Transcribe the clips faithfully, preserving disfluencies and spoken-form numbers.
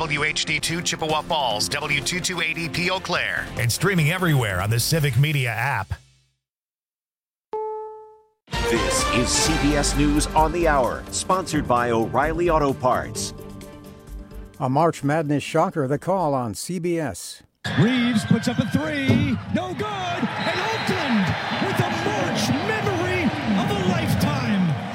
W H D two Chippewa Falls, W two two eight zero P Eau Claire. And streaming everywhere on the Civic Media app. This is C B S News on the Hour, sponsored by O'Reilly Auto Parts. A March Madness shocker, the call on C B S. Reeves puts up a three. No good. And Oakland with a March memory of a lifetime.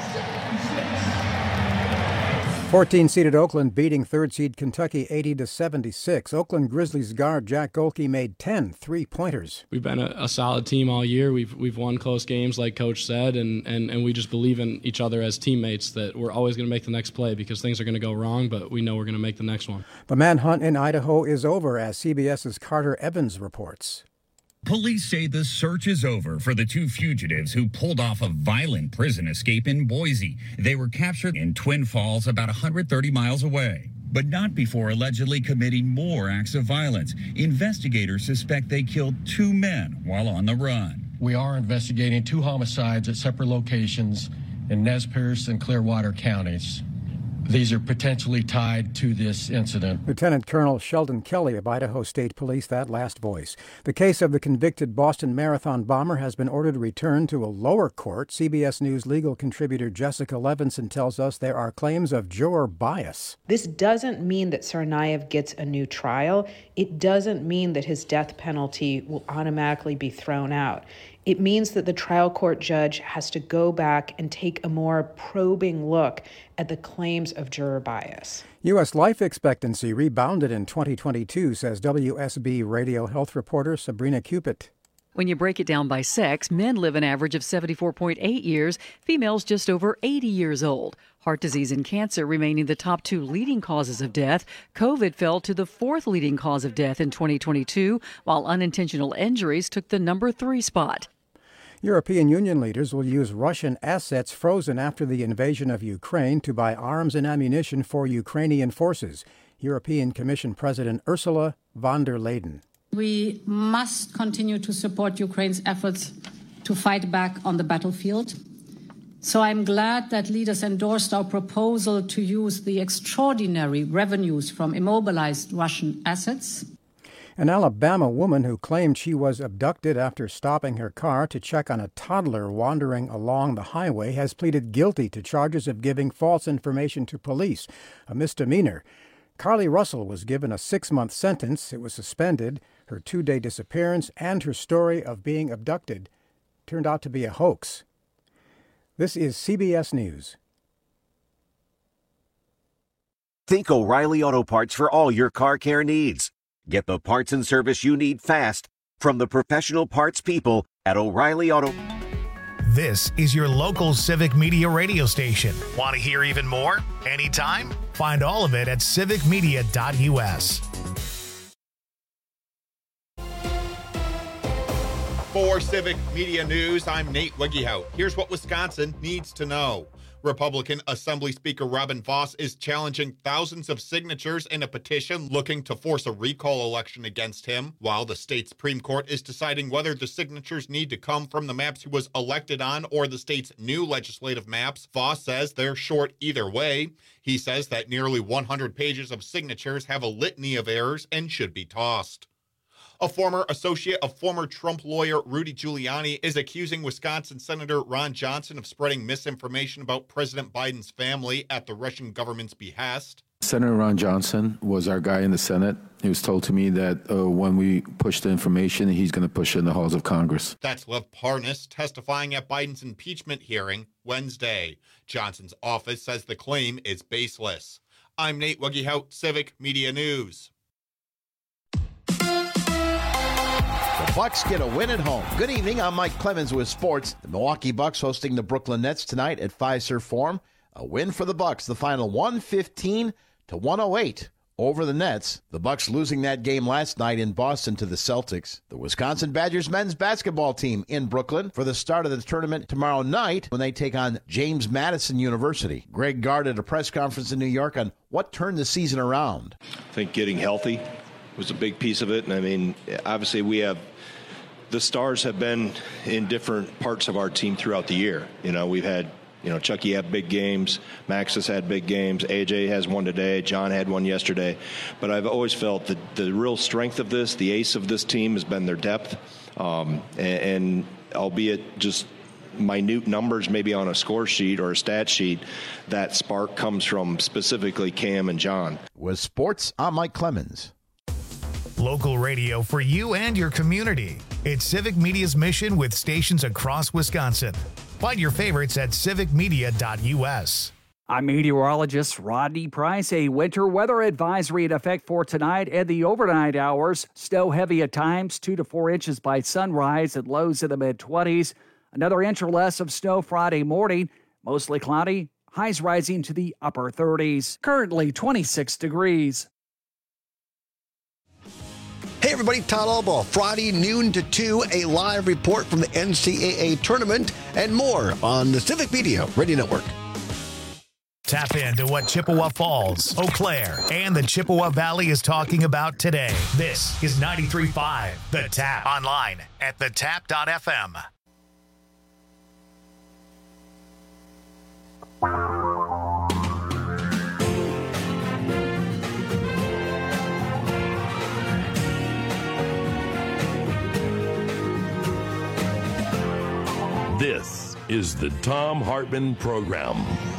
fourteen-seeded Oakland beating third-seed Kentucky eighty to seventy-six. Oakland Grizzlies guard Jack Golke made ten three-pointers. We've been a, a solid team all year. We've we've won close games, like Coach said, and, and, and we just believe in each other as teammates that we're always going to make the next play because things are going to go wrong, but we know we're going to make the next one. The manhunt in Idaho is over, as CBS's Carter Evans reports. Police say the search is over for the two fugitives who pulled off a violent prison escape in Boise. They were captured in Twin Falls, about one hundred thirty miles away, but not before allegedly committing more acts of violence. Investigators suspect they killed two men while on the run. We are investigating two homicides at separate locations in Nez Perce and Clearwater counties. These are potentially tied to this incident. Lieutenant Colonel Sheldon Kelly of Idaho State Police, that last voice. The case of the convicted Boston Marathon bomber has been ordered returned to a lower court. C B S News legal contributor Jessica Levinson tells us there are claims of juror bias. This doesn't mean that Tsarnaev gets a new trial. It doesn't mean that his death penalty will automatically be thrown out. It means that the trial court judge has to go back and take a more probing look at the claims of juror bias. U S life expectancy rebounded in twenty twenty-two, says W S B radio health reporter Sabrina Cupit. When you break it down by sex, men live an average of seventy-four point eight years, females just over eighty years old. Heart disease and cancer remaining the top two leading causes of death. COVID fell to the fourth leading cause of death in twenty twenty-two, while unintentional injuries took the number three spot. European Union leaders will use Russian assets frozen after the invasion of Ukraine to buy arms and ammunition for Ukrainian forces. European Commission President Ursula von der Leyen. We must continue to support Ukraine's efforts to fight back on the battlefield. So I'm glad that leaders endorsed our proposal to use the extraordinary revenues from immobilized Russian assets. An Alabama woman who claimed she was abducted after stopping her car to check on a toddler wandering along the highway has pleaded guilty to charges of giving false information to police, a misdemeanor. Carly Russell was given a six-month sentence. It was suspended. Her two-day disappearance and her story of being abducted turned out to be a hoax. This is C B S News. Think O'Reilly Auto Parts for all your car care needs. Get the parts and service you need fast from the professional parts people at O'Reilly Auto. This is your local Civic Media radio station. Want to hear even more? Anytime? Find all of it at civic media dot U S. For Civic Media News, I'm Nate Wegehout. Here's what Wisconsin needs to know. Republican Assembly Speaker Robin Vos is challenging thousands of signatures in a petition looking to force a recall election against him, while the state Supreme Court is deciding whether the signatures need to come from the maps he was elected on or the state's new legislative maps. Vos says they're short either way. He says that nearly one hundred pages of signatures have a litany of errors and should be tossed. A former associate of former Trump lawyer Rudy Giuliani is accusing Wisconsin Senator Ron Johnson of spreading misinformation about President Biden's family at the Russian government's behest. Senator Ron Johnson was our guy in the Senate. He was told to me that uh, when we push the information, he's going to push it in the halls of Congress. That's Lev Parnas testifying at Biden's impeachment hearing Wednesday. Johnson's office says the claim is baseless. I'm Nate Wegehout, Civic Media News. The Bucks get a win at home. Good evening, I'm Mike Clemens with sports. The Milwaukee Bucks hosting the Brooklyn Nets tonight at Fiserv Forum. A win for the Bucks, the final one fifteen to one oh eight over the Nets. The Bucks losing that game last night in Boston to the Celtics. The Wisconsin Badgers men's basketball team in Brooklyn for the start of the tournament tomorrow night when they take on James Madison University. Greg Gard at a press conference in New York on what turned the season around. I think getting healthy was a big piece of it. And I mean, obviously we have, the stars have been in different parts of our team throughout the year. You know, we've had You know, Chucky had big games. Max has had big games. A J has one today. John had one yesterday. But I've always felt that the real strength of this, the ace of this team, has been their depth. Um, and, and albeit just minute numbers maybe on a score sheet or a stat sheet, that spark comes from specifically Cam and John. With sports, I'm Mike Clemens. Local radio for you and your community. It's Civic Media's mission with stations across Wisconsin. Find your favorites at civic media dot u s. I'm meteorologist Rodney Price. A winter weather advisory in effect for tonight and the overnight hours. Snow heavy at times, two to four inches by sunrise and lows in the mid-twenties. Another inch or less of snow Friday morning. Mostly cloudy, highs rising to the upper thirties. Currently twenty-six degrees. Hey everybody, Todd Albaugh. Friday noon to two, a live report from the N C double A tournament and more on the Civic Media Radio Network. Tap into what Chippewa Falls, Eau Claire, and the Chippewa Valley is talking about today. This is ninety-three point five The Tap. Online at the tap dot f m. This is the Thom Hartmann Program.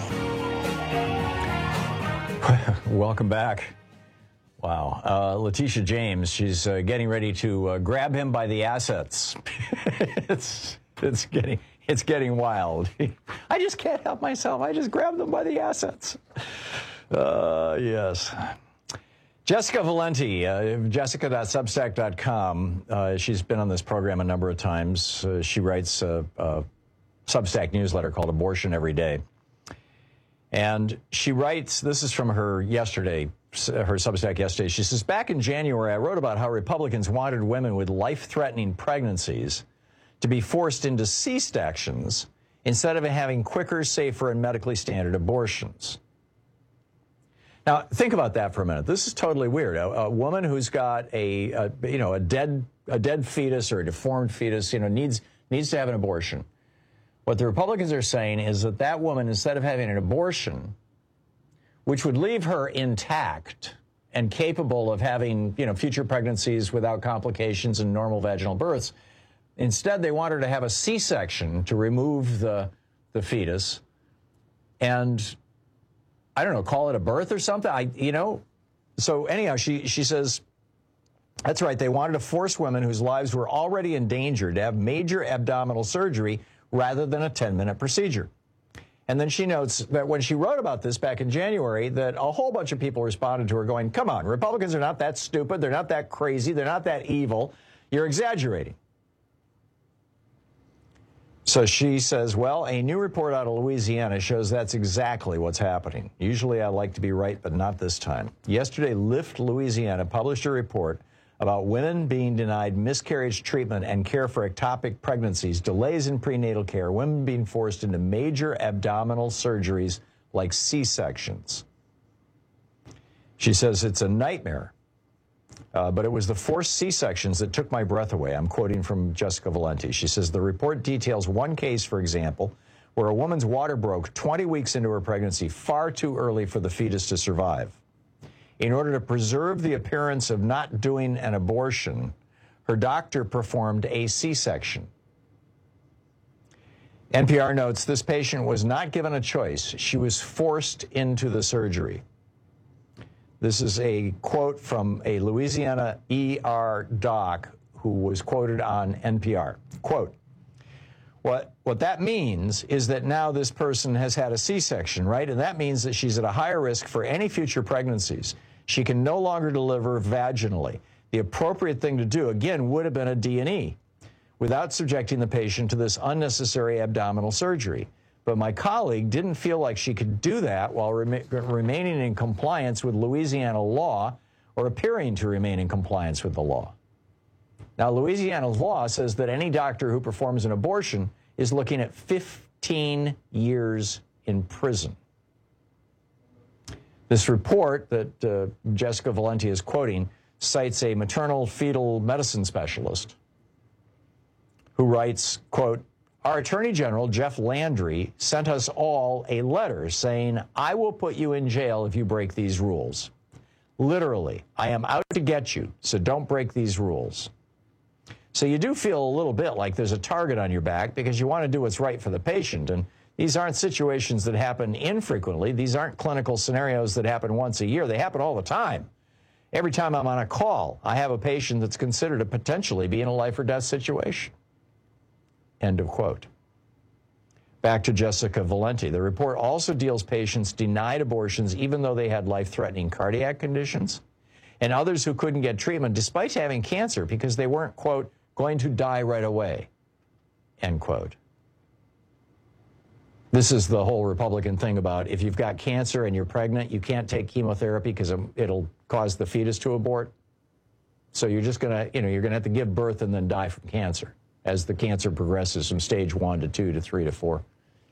Welcome back. Wow. Uh, Letitia James, she's uh, getting ready to uh, grab him by the assets. it's it's getting it's getting wild. I just can't help myself. I just grab them by the assets. Uh, yes. Jessica Valenti, uh, jessica dot substack dot com. Uh, she's been on this program a number of times. Uh, she writes a, a Substack newsletter called Abortion Every Day. And she writes, this is from her yesterday, her Substack yesterday. She says, back in January, I wrote about how Republicans wanted women with life-threatening pregnancies to be forced into C-sections instead of having quicker, safer, and medically standard abortions. Now, think about that for a minute. This is totally weird. A, a woman who's got a, a, you know, a dead, a dead fetus or a deformed fetus, you know, needs needs to have an abortion. What the Republicans are saying is that that woman, instead of having an abortion, which would leave her intact and capable of having, you know, future pregnancies without complications and normal vaginal births, instead they want her to have a C-section to remove the the fetus and, I don't know, call it a birth or something. I, you know, so anyhow, she she says, that's right. They wanted to force women whose lives were already endangered to have major abdominal surgery rather than a ten-minute procedure. And then she notes that when she wrote about this back in January, that a whole bunch of people responded to her going, come on, Republicans are not that stupid. They're not that crazy. They're not that evil. You're exaggerating. So she says, well, a new report out of Louisiana shows that's exactly what's happening. Usually I like to be right, but not this time. Yesterday, Lift Louisiana published a report about women being denied miscarriage treatment and care for ectopic pregnancies, delays in prenatal care, women being forced into major abdominal surgeries like C-sections. She says it's a nightmare, uh, but it was the forced C-sections that took my breath away. I'm quoting from Jessica Valenti. She says the report details one case, for example, where a woman's water broke twenty weeks into her pregnancy, far too early for the fetus to survive. In order to preserve the appearance of not doing an abortion, her doctor performed a C-section. N P R notes this patient was not given a choice. She was forced into the surgery. This is a quote from a Louisiana E R doc who was quoted on N P R. Quote, What, what that means is that now this person has had a C-section, right? And that means that she's at a higher risk for any future pregnancies. She can no longer deliver vaginally. The appropriate thing to do, again, would have been a D and E without subjecting the patient to this unnecessary abdominal surgery. But my colleague didn't feel like she could do that while rem- remaining in compliance with Louisiana law or appearing to remain in compliance with the law. Now, Louisiana's law says that any doctor who performs an abortion is looking at fifteen years in prison. This report that uh, Jessica Valenti is quoting cites a maternal fetal medicine specialist who writes, quote, our Attorney General, Jeff Landry, sent us all a letter saying, I will put you in jail if you break these rules. Literally, I am out to get you, so don't break these rules. So you do feel a little bit like there's a target on your back because you want to do what's right for the patient. And these aren't situations that happen infrequently. These aren't clinical scenarios that happen once a year. They happen all the time. Every time I'm on a call, I have a patient that's considered to potentially be in a life or death situation. End of quote. Back to Jessica Valenti. The report also deals patients denied abortions even though they had life-threatening cardiac conditions, and others who couldn't get treatment despite having cancer because they weren't, quote, going to die right away, end quote. This is the whole Republican thing about if you've got cancer and you're pregnant, you can't take chemotherapy because it'll cause the fetus to abort. So you're just going to, you know, you're going to have to give birth and then die from cancer as the cancer progresses from stage one to two to three to four.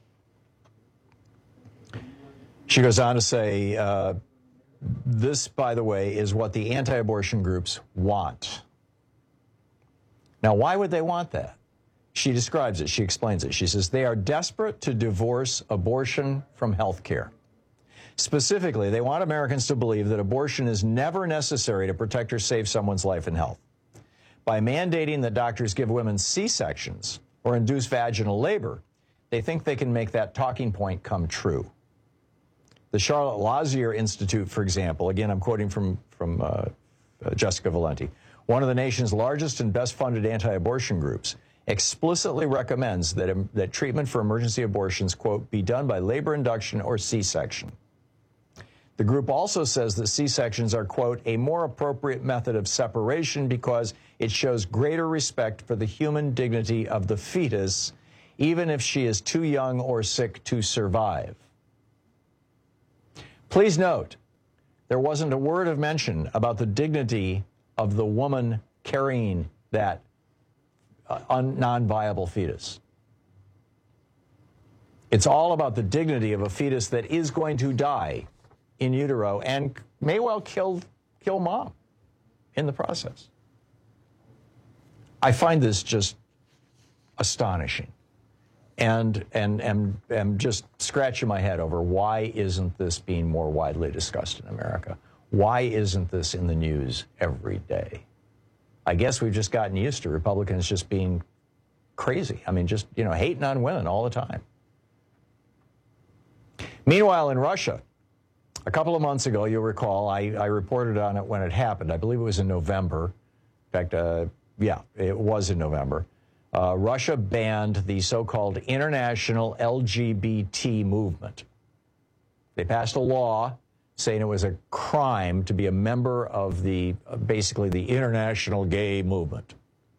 She goes on to say, uh, this, by the way, is what the anti-abortion groups want. Now, why would they want that? She describes it. She explains it. She says, they are desperate to divorce abortion from health care. Specifically, they want Americans to believe that abortion is never necessary to protect or save someone's life and health. By mandating that doctors give women C-sections or induce vaginal labor, they think they can make that talking point come true. The Charlotte Lozier Institute, for example, again, I'm quoting from, from uh, uh, Jessica Valenti, one of the nation's largest and best-funded anti-abortion groups, explicitly recommends that, um, that treatment for emergency abortions, quote, be done by labor induction or C-section. The group also says that C-sections are, quote, a more appropriate method of separation because it shows greater respect for the human dignity of the fetus, even if she is too young or sick to survive. Please note, there wasn't a word of mention about the dignity of the woman carrying that uh, non-viable fetus. It's all about the dignity of a fetus that is going to die in utero and may well kill, kill mom in the process. I find this just astonishing. And, and, and, and just scratching my head over why isn't this being more widely discussed in America? Why isn't this in the news every day? I guess we've just gotten used to Republicans just being crazy. I mean, just, you know, hating on women all the time. Meanwhile, in Russia, a couple of months ago, you'll recall, I, I reported on it when it happened. I believe it was in November. In fact, uh, yeah, it was in November. Uh, Russia banned the so-called international L G B T movement. They passed a law saying it was a crime to be a member of the, uh, basically the international gay movement.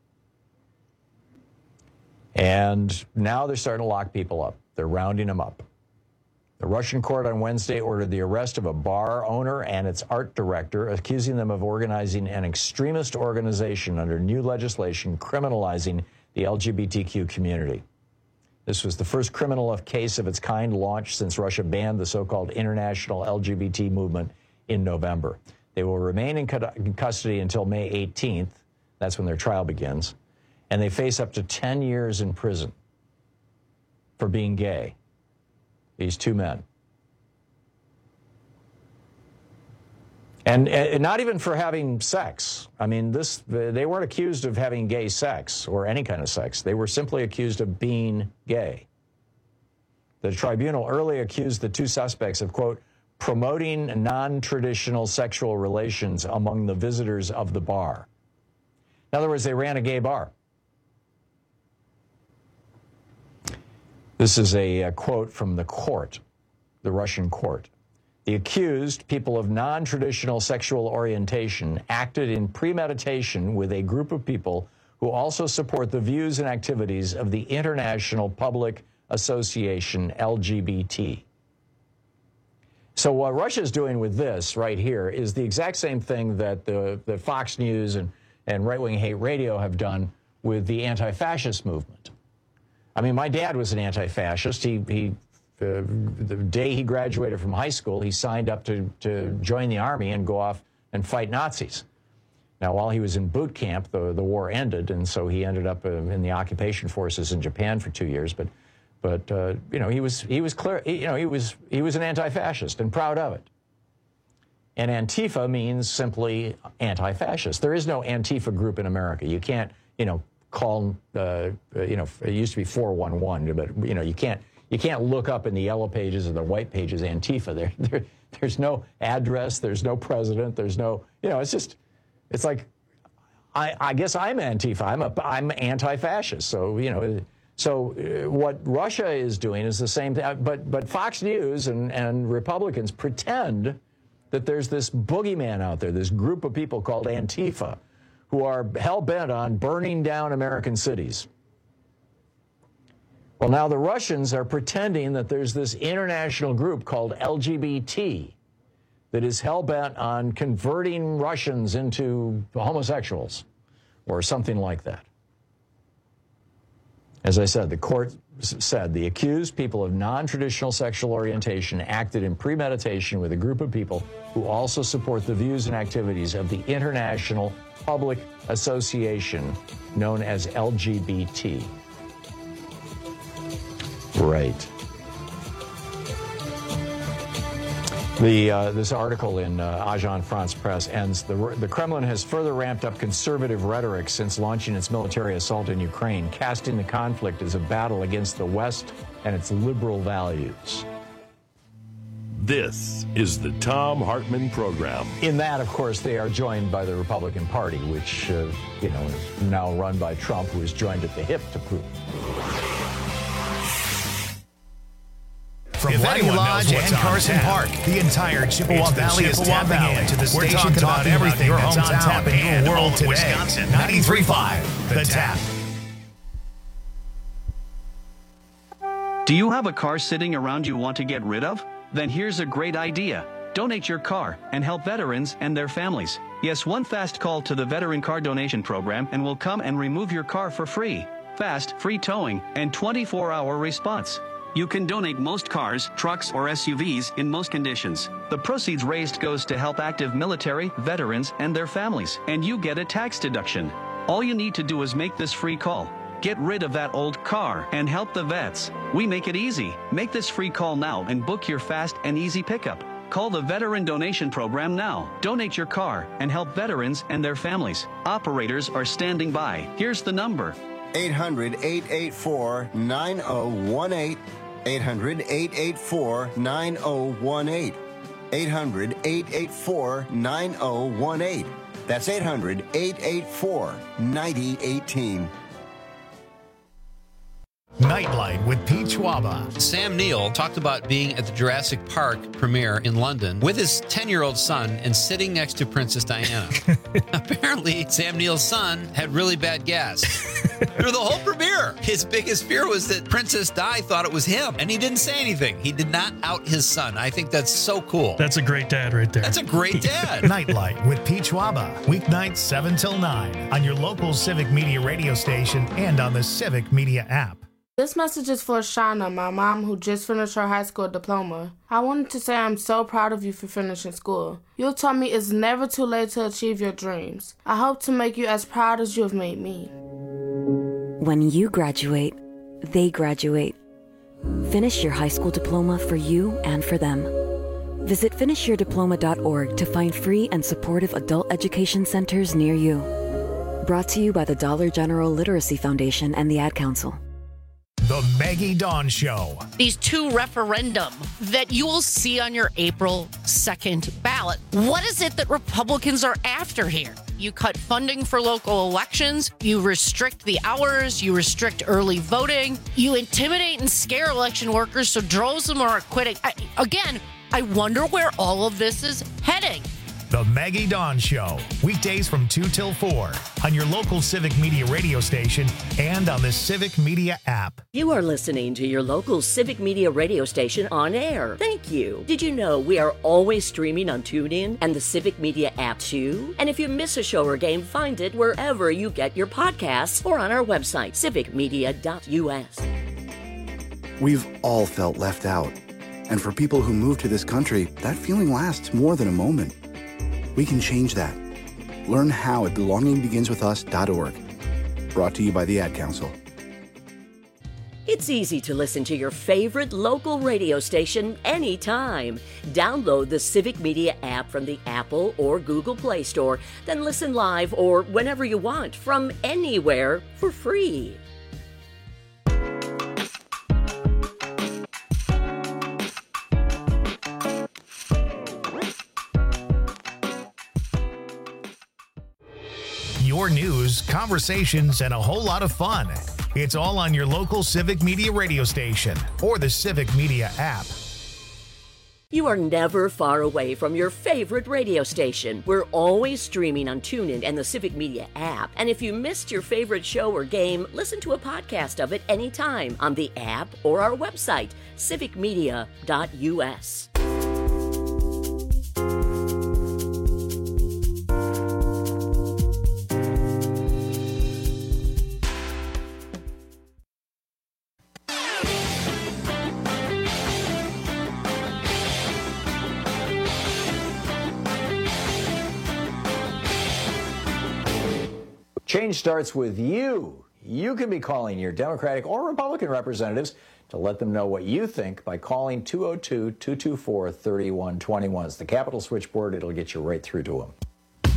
And now they're starting to lock people up. They're rounding them up. The Russian court on Wednesday ordered the arrest of a bar owner and its art director, accusing them of organizing an extremist organization under new legislation criminalizing the L G B T Q community. This was the first criminal case of its kind launched since Russia banned the so-called international L G B T movement in November. They will remain in custody until May eighteenth. That's when their trial begins. And they face up to ten years in prison for being gay. These two men. And, and not even for having sex. I mean, this they weren't accused of having gay sex or any kind of sex. They were simply accused of being gay. The tribunal early accused the two suspects of, quote, promoting non-traditional sexual relations among the visitors of the bar. In other words, they ran a gay bar. This is a, a quote from the court, the Russian court. The accused, people of non-traditional sexual orientation, acted in premeditation with a group of people who also support the views and activities of the International Public Association L G B T. So what Russia's doing with this right here is the exact same thing that the, the Fox News and, and right-wing hate radio have done with the anti-fascist movement. I mean, my dad was an anti-fascist. He, he uh, the day he graduated from high school, he signed up to, to join the army and go off and fight Nazis. Now, while he was in boot camp, the, the war ended, and so he ended up uh, in the occupation forces in Japan for two years. But, but uh, you know, he was he was clear. You know, he was he was an anti-fascist and proud of it. And Antifa means simply anti-fascist. There is no Antifa group in America. You can't, you know, call. Uh, you know, it used to be four one one, but you know, you can't you can't look up in the yellow pages or the white pages Antifa. There, there there's no address. There's no president. There's no. You know, it's just. It's like, I, I guess I'm Antifa. I'm a, I'm anti-fascist. So you know, so uh, what Russia is doing is the same thing. But but Fox News and and Republicans pretend that there's this boogeyman out there, this group of people called Antifa, who are hell bent on burning down American cities. Well, now the Russians are pretending that there's this international group called L G B T. That is hell-bent on converting Russians into homosexuals or something like that. As I said, the court said the accused, people of non-traditional sexual orientation, acted in premeditation with a group of people who also support the views and activities of the International Public Association, known as L G B T. Right. The, uh, this article in uh, Agence France-Presse ends, the, the Kremlin has further ramped up conservative rhetoric since launching its military assault in Ukraine, casting the conflict as a battle against the West and its liberal values. This is the Thom Hartmann Program. In that, of course, they are joined by the Republican Party, which, uh, you know, is now run by Trump, who is joined at the hip to Putin. From Letty Lodge and Carson Park, the entire Chippewa Valley is tapping into the station about everything that's on tap in your world today. Wisconsin, ninety-three point five, The Tap. Do you have a car sitting around you want to get rid of? Then here's a great idea. Donate your car and help veterans and their families. Yes, one fast call to the Veteran Car Donation Program and we'll come and remove your car for free. Fast, free towing, and twenty-four hour response. You can donate most cars, trucks, or S U Vs in most conditions. The proceeds raised goes to help active military, veterans, and their families, and you get a tax deduction. All you need to do is make this free call. Get rid of that old car and help the vets. We make it easy. Make this free call now and book your fast and easy pickup. Call the Veteran Donation Program now. Donate your car and help veterans and their families. Operators are standing by. Here's the number. eight hundred, eight eight four, nine oh one eight. eight hundred, eight eight four, nine oh one eight. eight hundred, eight eight four, nine oh one eight. That's eight hundred, eight eight four, nine oh one eight. Nightlight with Pete Schwaba. Sam Neill talked about being at the Jurassic Park premiere in London with his ten-year-old son and sitting next to Princess Diana. Apparently, Sam Neill's son had really bad gas. Through the whole premiere, his biggest fear was that Princess Di thought it was him, and he didn't say anything. He did not out his son. I think that's so cool. That's a great dad right there. That's a great dad. Nightlight with Pete Schwaba. Weeknights seven till nine on your local Civic Media radio station and on the Civic Media app. This message is for Shauna, my mom, who just finished her high school diploma. I wanted to say I'm so proud of you for finishing school. You taught me it's never too late to achieve your dreams. I hope to make you as proud as you have made me. When you graduate, they graduate. Finish your high school diploma for you and for them. Visit finish your diploma dot org to find free and supportive adult education centers near you. Brought to you by the Dollar General Literacy Foundation and the Ad Council. The Maggie Dawn Show. These two referendum that you will see on your April second ballot. What is it that Republicans are after here? You cut funding for local elections. You restrict the hours. You restrict early voting. You intimidate and scare election workers so droves of them are quitting. I, again, I wonder where all of this is heading. The Maggie Dawn Show, weekdays from two till four on your local Civic Media radio station and on the Civic Media app. You are listening to your local Civic Media radio station on air. Thank you. Did you know we are always streaming on TuneIn and the Civic Media app too? And if you miss a show or game, find it wherever you get your podcasts or on our website, civic media dot u s. We've all felt left out. And for people who move to this country, that feeling lasts more than a moment. We can change that. Learn how at belonging begins with us dot org. Brought to you by the Ad Council. It's easy to listen to your favorite local radio station anytime. Download the Civic Media app from the Apple or Google Play Store, then listen live or whenever you want from anywhere for free. Your news, conversations, and a whole lot of fun. It's all on your local Civic Media radio station or the Civic Media app. You are never far away from your favorite radio station. We're always streaming on TuneIn and the Civic Media app. And if you missed your favorite show or game, listen to a podcast of it anytime on the app or our website, civic media dot u s. Change starts with you. You can be calling your Democratic or Republican representatives to let them know what you think by calling two oh two, two two four, three one two one. It's the Capitol switchboard. It'll get you right through to them.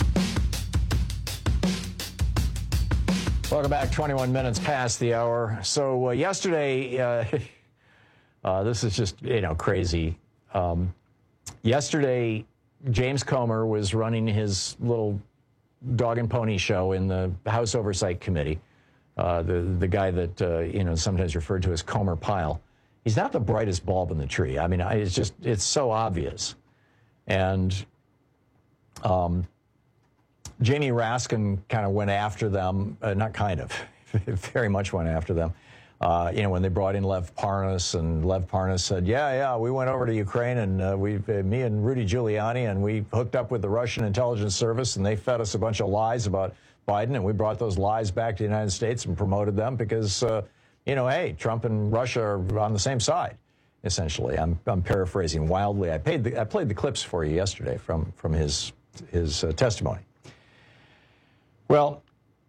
Welcome back. twenty-one minutes past the hour. So uh, yesterday, uh, uh, this is just, you know, crazy. Um, yesterday, James Comer was running his little dog and pony show in the House Oversight Committee. Uh, the the guy that uh, you know sometimes referred to as Comer Pyle. He's not the brightest bulb in the tree. I mean, I, it's just it's so obvious. And um, Jamie Raskin kind of went after them. Uh, not kind of, very much went after them. Uh, you know, when they brought in Lev Parnas, and Lev Parnas said, yeah, yeah, we went over to Ukraine, and uh, we, uh, me and Rudy Giuliani, and we hooked up with the Russian intelligence service, and they fed us a bunch of lies about Biden, and we brought those lies back to the United States and promoted them because, uh, you know, hey, Trump and Russia are on the same side, essentially. I'm, I'm paraphrasing wildly. I, paid the, I played the clips for you yesterday from, from his, his uh, testimony. Well,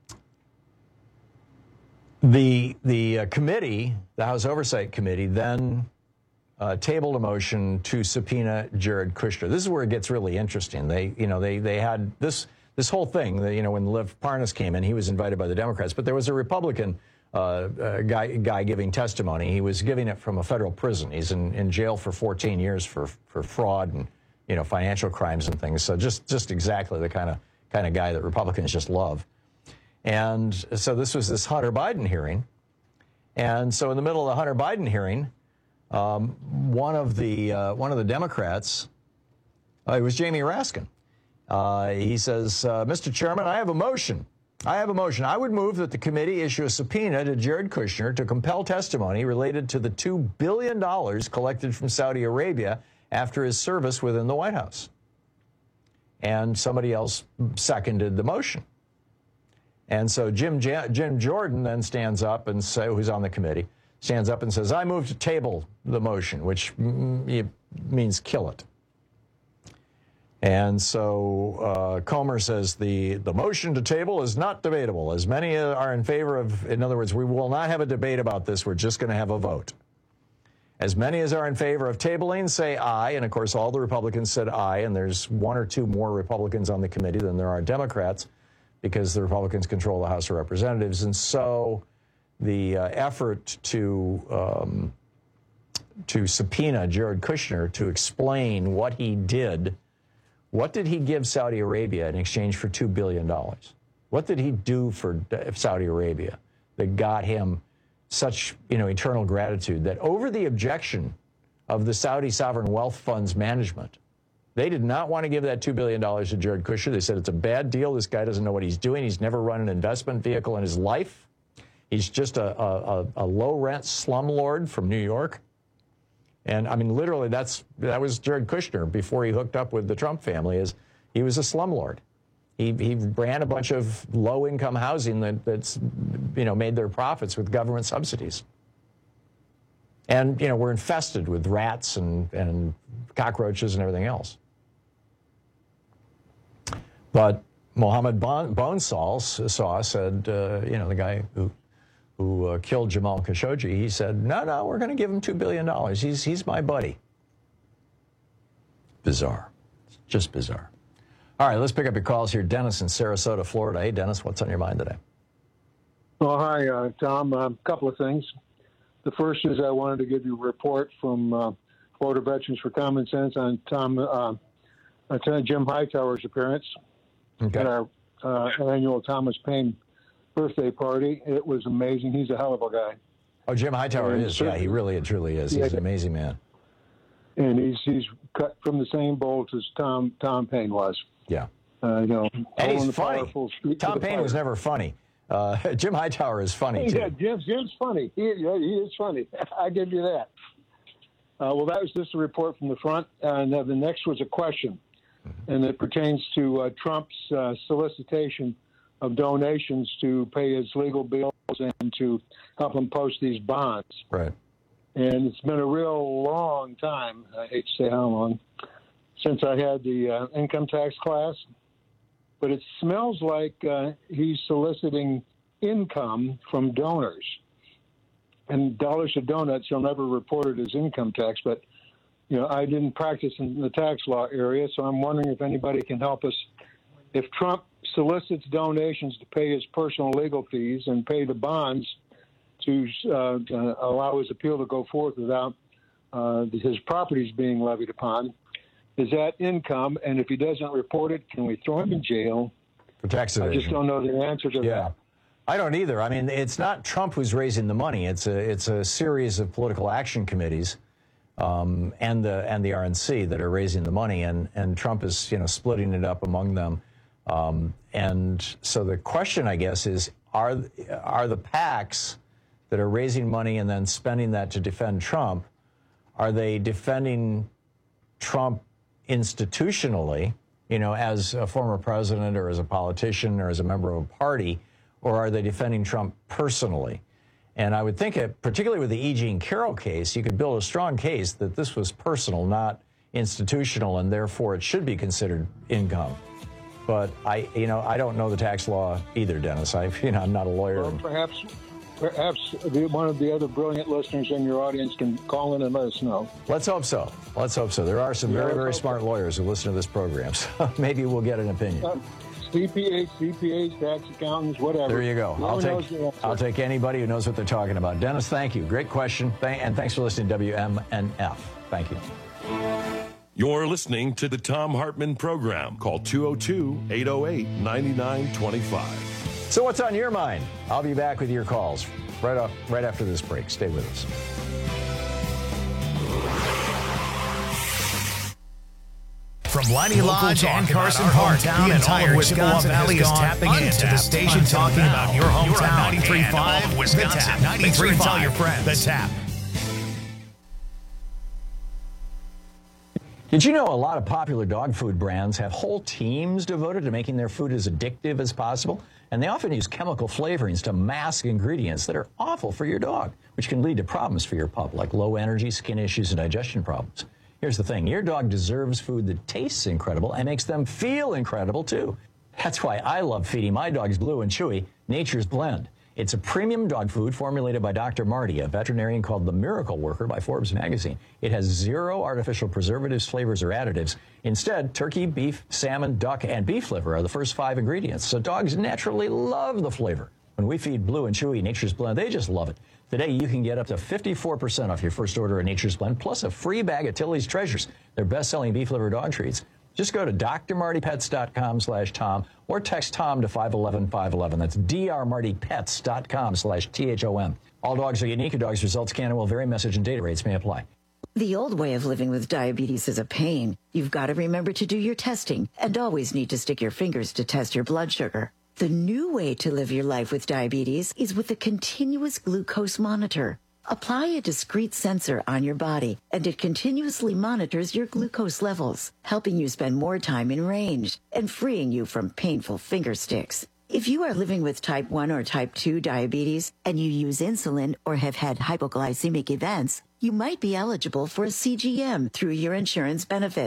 The the uh, committee, the House Oversight Committee, then uh, tabled a motion to subpoena Jared Kushner. This is where it gets really interesting. They, you know, they they had this this whole thing. That, you know, when Lev Parnas came in, he was invited by the Democrats, but there was a Republican uh, uh, guy guy giving testimony. He was giving it from a federal prison. He's in, in jail for fourteen years for for fraud and you know financial crimes and things. So just just exactly the kind of kind of guy that Republicans just love. And so this was this Hunter Biden hearing. And so in the middle of the Hunter Biden hearing, um, one of the uh, one of the Democrats, uh, it was Jamie Raskin. Uh, he says, uh, Mister Chairman, I have a motion. I have a motion. I would move that the committee issue a subpoena to Jared Kushner to compel testimony related to the two billion dollars collected from Saudi Arabia after his service within the White House. And somebody else seconded the motion. And so Jim Jim Jordan then stands up and say, who's on the committee, stands up and says, I move to table the motion, which m- means kill it. And so uh, Comer says the, the motion to table is not debatable. As many are in favor of, in other words, we will not have a debate about this. We're just going to have a vote. As many as are in favor of tabling say aye. And, of course, all the Republicans said aye. And there's one or two more Republicans on the committee than there are Democrats, because the Republicans control the House of Representatives. And so the uh, effort to um, to subpoena Jared Kushner to explain what he did, what did he give Saudi Arabia in exchange for two billion dollars? What did he do for Saudi Arabia that got him such, you know, eternal gratitude that over the objection of the Saudi Sovereign Wealth Fund's management, they did not want to give that two billion dollars to Jared Kushner. They said it's a bad deal. This guy doesn't know what he's doing. He's never run an investment vehicle in his life. He's just a, a, a low-rent slumlord from New York. And, I mean, literally, that's that was Jared Kushner before he hooked up with the Trump family. Is he was a slumlord. He, he ran a bunch of low-income housing that, that's, you know, made their profits with government subsidies. And, you know, we're infested with rats and, and cockroaches and everything else. But Mohammed bon- Bonesaw saw said, uh, you know, the guy who who uh, killed Jamal Khashoggi, he said, no, no, we're going to give him two billion dollars. He's, he's my buddy. Bizarre. Just bizarre. All right, let's pick up your calls here. Dennis in Sarasota, Florida. Hey, Dennis, what's on your mind today? Well, hi, uh, Tom. A um, couple of things. The first is I wanted to give you a report from uh, Florida Veterans for Common Sense on Tom uh, Lieutenant Jim Hightower's appearance okay. at our uh, annual Thomas Paine birthday party. It was amazing. He's a hell of a guy. Oh, Jim Hightower and is. Yeah, he really and truly is. Yeah, he's an amazing man. And he's he's cut from the same bolt as Tom Tom Paine was. Yeah. Uh, you know, and he's the funny. Tom Paine fire. was never funny. Uh, Jim Hightower is funny, too. Yeah, Jim, Jim's funny. He, yeah, he is funny. I give you that. Uh, well, that was just a report from the front. And uh, the next was a question, mm-hmm. and it pertains to uh, Trump's uh, solicitation of donations to pay his legal bills and to help him post these bonds. Right. And it's been a real long time, I hate to say how long, since I had the uh, income tax class. But it smells like uh, he's soliciting income from donors. And dollars to donuts, he'll never report it as income tax. But, you know, I didn't practice in the tax law area, so I'm wondering if anybody can help us. If Trump solicits donations to pay his personal legal fees and pay the bonds to uh, uh, allow his appeal to go forth without uh, his properties being levied upon, is that income? And if he doesn't report it, can we throw him in jail? For tax evasion. I just don't know the answer to yeah. that. I don't either. I mean, it's not Trump who's raising the money. It's a it's a series of political action committees um, and the and the R N C that are raising the money, and and Trump is you know splitting it up among them. Um, and so the question, I guess, is are are the PACs that are raising money and then spending that to defend Trump, are they defending Trump institutionally, you know, as a former president or as a politician or as a member of a party, or are they defending Trump personally? And I would think, it, particularly with the E. Jean Carroll case, you could build a strong case that this was personal, not institutional, and therefore it should be considered income. But I, you know, I don't know the tax law either, Dennis. I, you know, I'm not a lawyer. Well, perhaps. Perhaps the, one of the other brilliant listeners in your audience can call in and let us know. Let's hope so. Let's hope so. There are some yeah, very, very smart so. lawyers who listen to this program, so maybe we'll get an opinion. Uh, C P As, C P As, tax accountants, whatever. There you go. I'll take, I'll take anybody who knows what they're talking about. Dennis, thank you. Great question. Thank, and thanks for listening to W M N F. Thank you. You're listening to the Thom Hartmann Program. Call two oh two, eight oh eight, nine nine two five. So what's on your mind? I'll be back with your calls right off, right after this break. Stay with us. From Leinie Lodge and Carson Park, the entire Chippewa Valley is tapping into the station talking about your hometown. ninety-three point five Wisconsin. ninety-three point five Tell your friends. The Tap. Did you know a lot of popular dog food brands have whole teams devoted to making their food as addictive as possible? And they often use chemical flavorings to mask ingredients that are awful for your dog, which can lead to problems for your pup, like low energy, skin issues, and digestion problems. Here's the thing. Your dog deserves food that tastes incredible and makes them feel incredible, too. That's why I love feeding my dogs Blue and Chewy Nature's Blend. It's a premium dog food formulated by Doctor Marty, a veterinarian called the Miracle Worker by Forbes magazine. It has zero artificial preservatives, flavors, or additives. Instead, turkey, beef, salmon, duck, and beef liver are the first five ingredients, so dogs naturally love the flavor. When we feed Blue and Chewy Nature's Blend, they just love it. Today, you can get up to fifty-four percent off your first order of Nature's Blend, plus a free bag of Tilly's Treasures, their best-selling beef liver dog treats. Just go to d r marty pets dot com slash Tom or text Tom to five one one five one one. That's d r marty pets dot com slash T H O M. All dogs are unique. A dog's results can and will vary. Message and data rates may apply. The old way of living with diabetes is a pain. You've got to remember to do your testing and always need to stick your fingers to test your blood sugar. The new way to live your life with diabetes is with a continuous glucose monitor. Apply a discrete sensor on your body, and it continuously monitors your glucose levels, helping you spend more time in range and freeing you from painful finger sticks. If you are living with type one or type two diabetes and you use insulin or have had hypoglycemic events, you might be eligible for a C G M through your insurance benefits.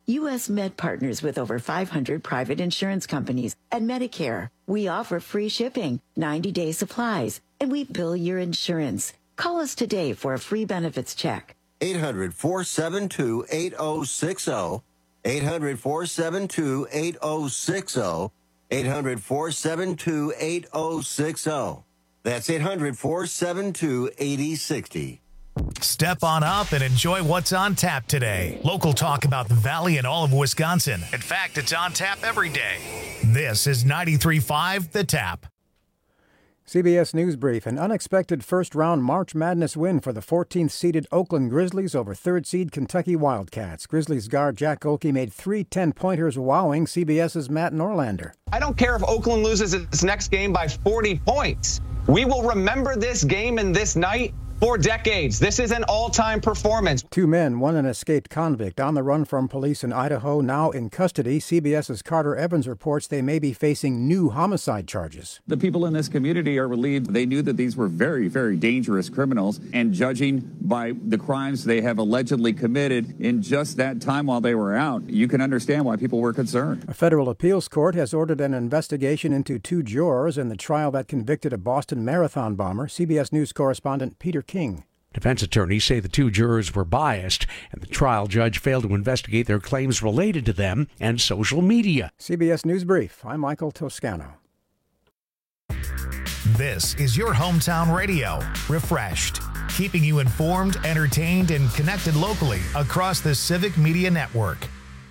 U S Med partners with over five hundred private insurance companies and Medicare. We offer free shipping, ninety-day supplies, and we bill your insurance. Call us today for a free benefits check. eight hundred, four seven two, eight oh six oh. eight hundred, four seven two, eight oh six oh. eight hundred, four seven two, eight oh six oh. That's eight hundred, four seven two, eight oh six oh. Step on up and enjoy what's on tap today. Local talk about the Valley and all of Wisconsin. In fact, it's on tap every day. This is ninety-three point five The Tap. C B S News Brief. An unexpected first-round March Madness win for the fourteenth-seeded Oakland Grizzlies over third-seed Kentucky Wildcats. Grizzlies guard Jack Oakey made three ten-pointers, wowing CBS's Matt Norlander. I don't care if Oakland loses its next game by forty points. We will remember this game and this night for decades. This is an all-time performance. Two men, one an escaped convict on the run from police in Idaho, now in custody. CBS's Carter Evans reports they may be facing new homicide charges. The people in this community are relieved. They knew that these were very, very dangerous criminals, and judging by the crimes they have allegedly committed in just that time while they were out, you can understand why people were concerned. A federal appeals court has ordered an investigation into two jurors in the trial that convicted a Boston Marathon bomber. C B S News correspondent Peter King. Defense attorneys say the two jurors were biased, and the trial judge failed to investigate their claims related to them and social media. C B S News Brief. I'm Michael Toscano. This is your hometown radio, refreshed, keeping you informed, entertained, and connected locally across the Civic Media Network.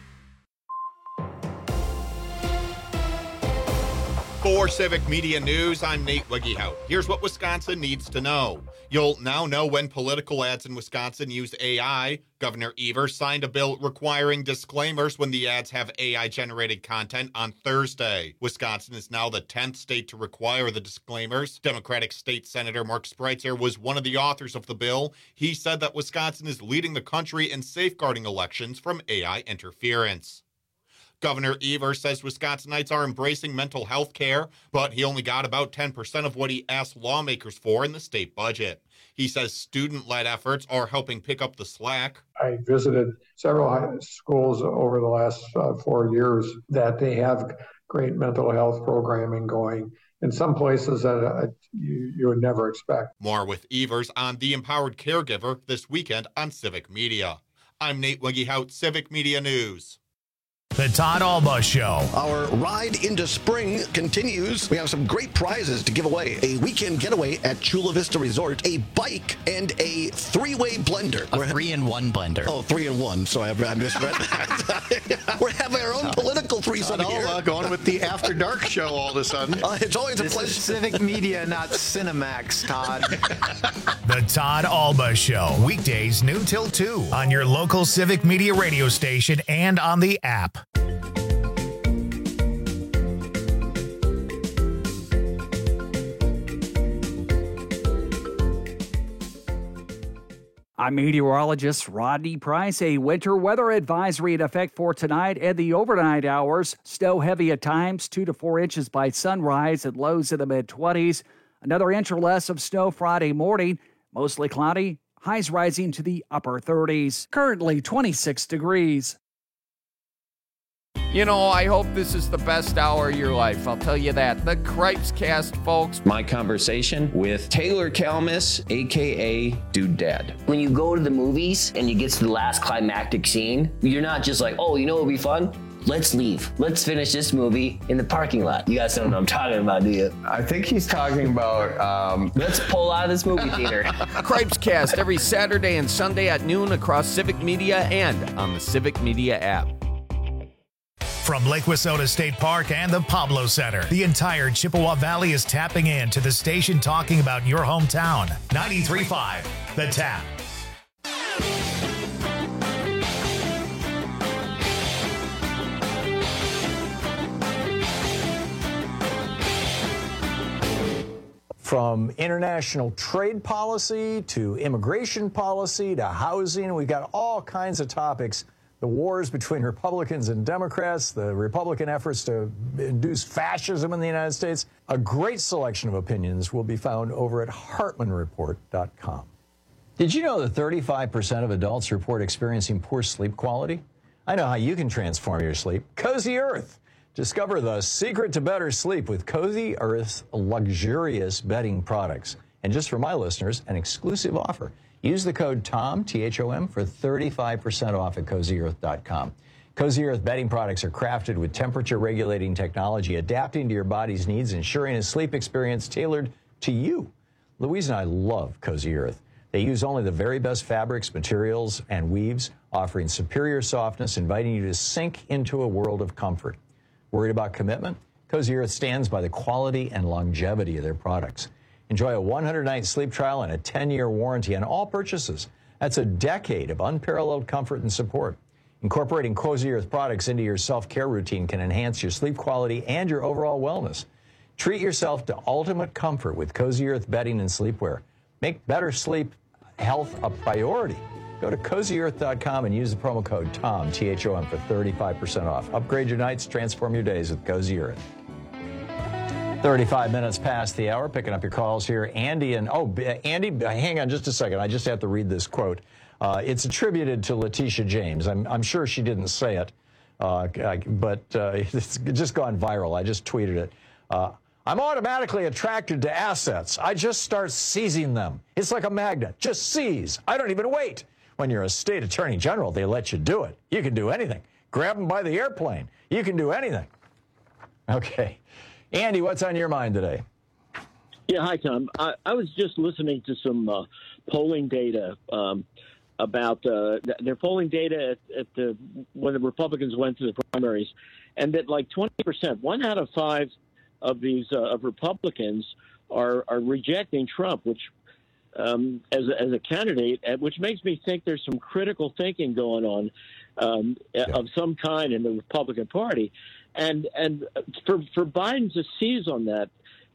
For Civic Media News, I'm Nate Wiggyhout. Here's what Wisconsin needs to know. You'll now know when political ads in Wisconsin use A I. Governor Evers signed a bill requiring disclaimers when the ads have A I-generated content on Thursday. Wisconsin is now the tenth state to require the disclaimers. Democratic State Senator Mark Spreitzer was one of the authors of the bill. He said that Wisconsin is leading the country in safeguarding elections from A I interference. Governor Evers says Wisconsinites are embracing mental health care, but he only got about ten percent of what he asked lawmakers for in the state budget. He says student-led efforts are helping pick up the slack. I visited several high schools over the last uh, four years that they have great mental health programming going in some places that uh, you, you would never expect. More with Evers on The Empowered Caregiver this weekend on Civic Media. I'm Nate Wiggyhout, Civic Media News. The Todd Alba Show. Our ride into spring continues. We have some great prizes to give away. A weekend getaway at Chula Vista Resort, a bike, and a three-way blender. A three-in-one blender. Oh, three-in-one. Sorry, I misread that. We're having our own political threesome Todd here. Alba going with the After Dark show all of a sudden. Uh, it's always this a pleasure. Is Civic Media, not Cinemax, Todd. The Todd Alba Show. Weekdays noon till two on your local Civic Media radio station and on the app. I'm meteorologist Rodney Price. A winter weather advisory in effect for tonight and the overnight hours. Snow heavy at times, two to four inches by sunrise and lows in the mid-twenties. Another inch or less of snow Friday morning. Mostly cloudy, highs rising to the upper thirties. Currently twenty-six degrees. You know, I hope this is the best hour of your life. I'll tell you that. The Cripes Cast, folks. My conversation with Taylor Kalmus, a k a. Dude Dad. When you go to the movies and you get to the last climactic scene, you're not just like, oh, you know what would be fun? Let's leave. Let's finish this movie in the parking lot. You guys don't know what I'm talking about, do you? I think he's talking about... Um... Let's pull out of this movie theater. Cripes Cast every Saturday and Sunday at noon across Civic Media and on the Civic Media app. From Lake Wissota State Park and the Pablo Center, the entire Chippewa Valley is tapping in to the station talking about your hometown. ninety-three point five The Tap. From international trade policy to immigration policy to housing, we've got all kinds of topics. The wars between Republicans and Democrats, the Republican efforts to induce fascism in the United States. A great selection of opinions will be found over at Hartman Report dot com. Did you know that thirty-five percent of adults report experiencing poor sleep quality? I know how you can transform your sleep. Cozy Earth. Discover the secret to better sleep with Cozy Earth's luxurious bedding products. And just for my listeners, an exclusive offer. Use the code TOM, T H O M, for thirty-five percent off at cozy earth dot com. Cozy Earth bedding products are crafted with temperature-regulating technology, adapting to your body's needs, ensuring a sleep experience tailored to you. Louise and I love Cozy Earth. They use only the very best fabrics, materials, and weaves, offering superior softness, inviting you to sink into a world of comfort. Worried about commitment? Cozy Earth stands by the quality and longevity of their products. Enjoy a one hundred night sleep trial and a ten year warranty on all purchases. That's a decade of unparalleled comfort and support. Incorporating Cozy Earth products into your self-care routine can enhance your sleep quality and your overall wellness. Treat yourself to ultimate comfort with Cozy Earth bedding and sleepwear. Make better sleep health a priority. Go to cozy earth dot com and use the promo code TOM, T H O M, for thirty-five percent off. Upgrade your nights, transform your days with Cozy Earth. thirty-five minutes past the hour, picking up your calls here. Andy and, oh, Andy, hang on just a second. I just have to read this quote. Uh, it's attributed to Letitia James. I'm, I'm sure she didn't say it, uh, but uh, it's just gone viral. I just tweeted it. Uh, I'm automatically attracted to assets. I just start seizing them. It's like a magnet. Just seize. I don't even wait. When you're a state attorney general, they let you do it. You can do anything. Grab them by the airplane. You can do anything. Okay. Andy, what's on your mind today? Yeah, hi, Tom. I, I was just listening to some uh, polling data um, about uh, their polling data at, at the when the Republicans went to the primaries, and that like twenty percent, one out of five of these uh, of Republicans are are rejecting Trump, which um, as a, as a candidate, which makes me think there's some critical thinking going on um, yeah. of some kind in the Republican Party. And and for for Biden to seize on that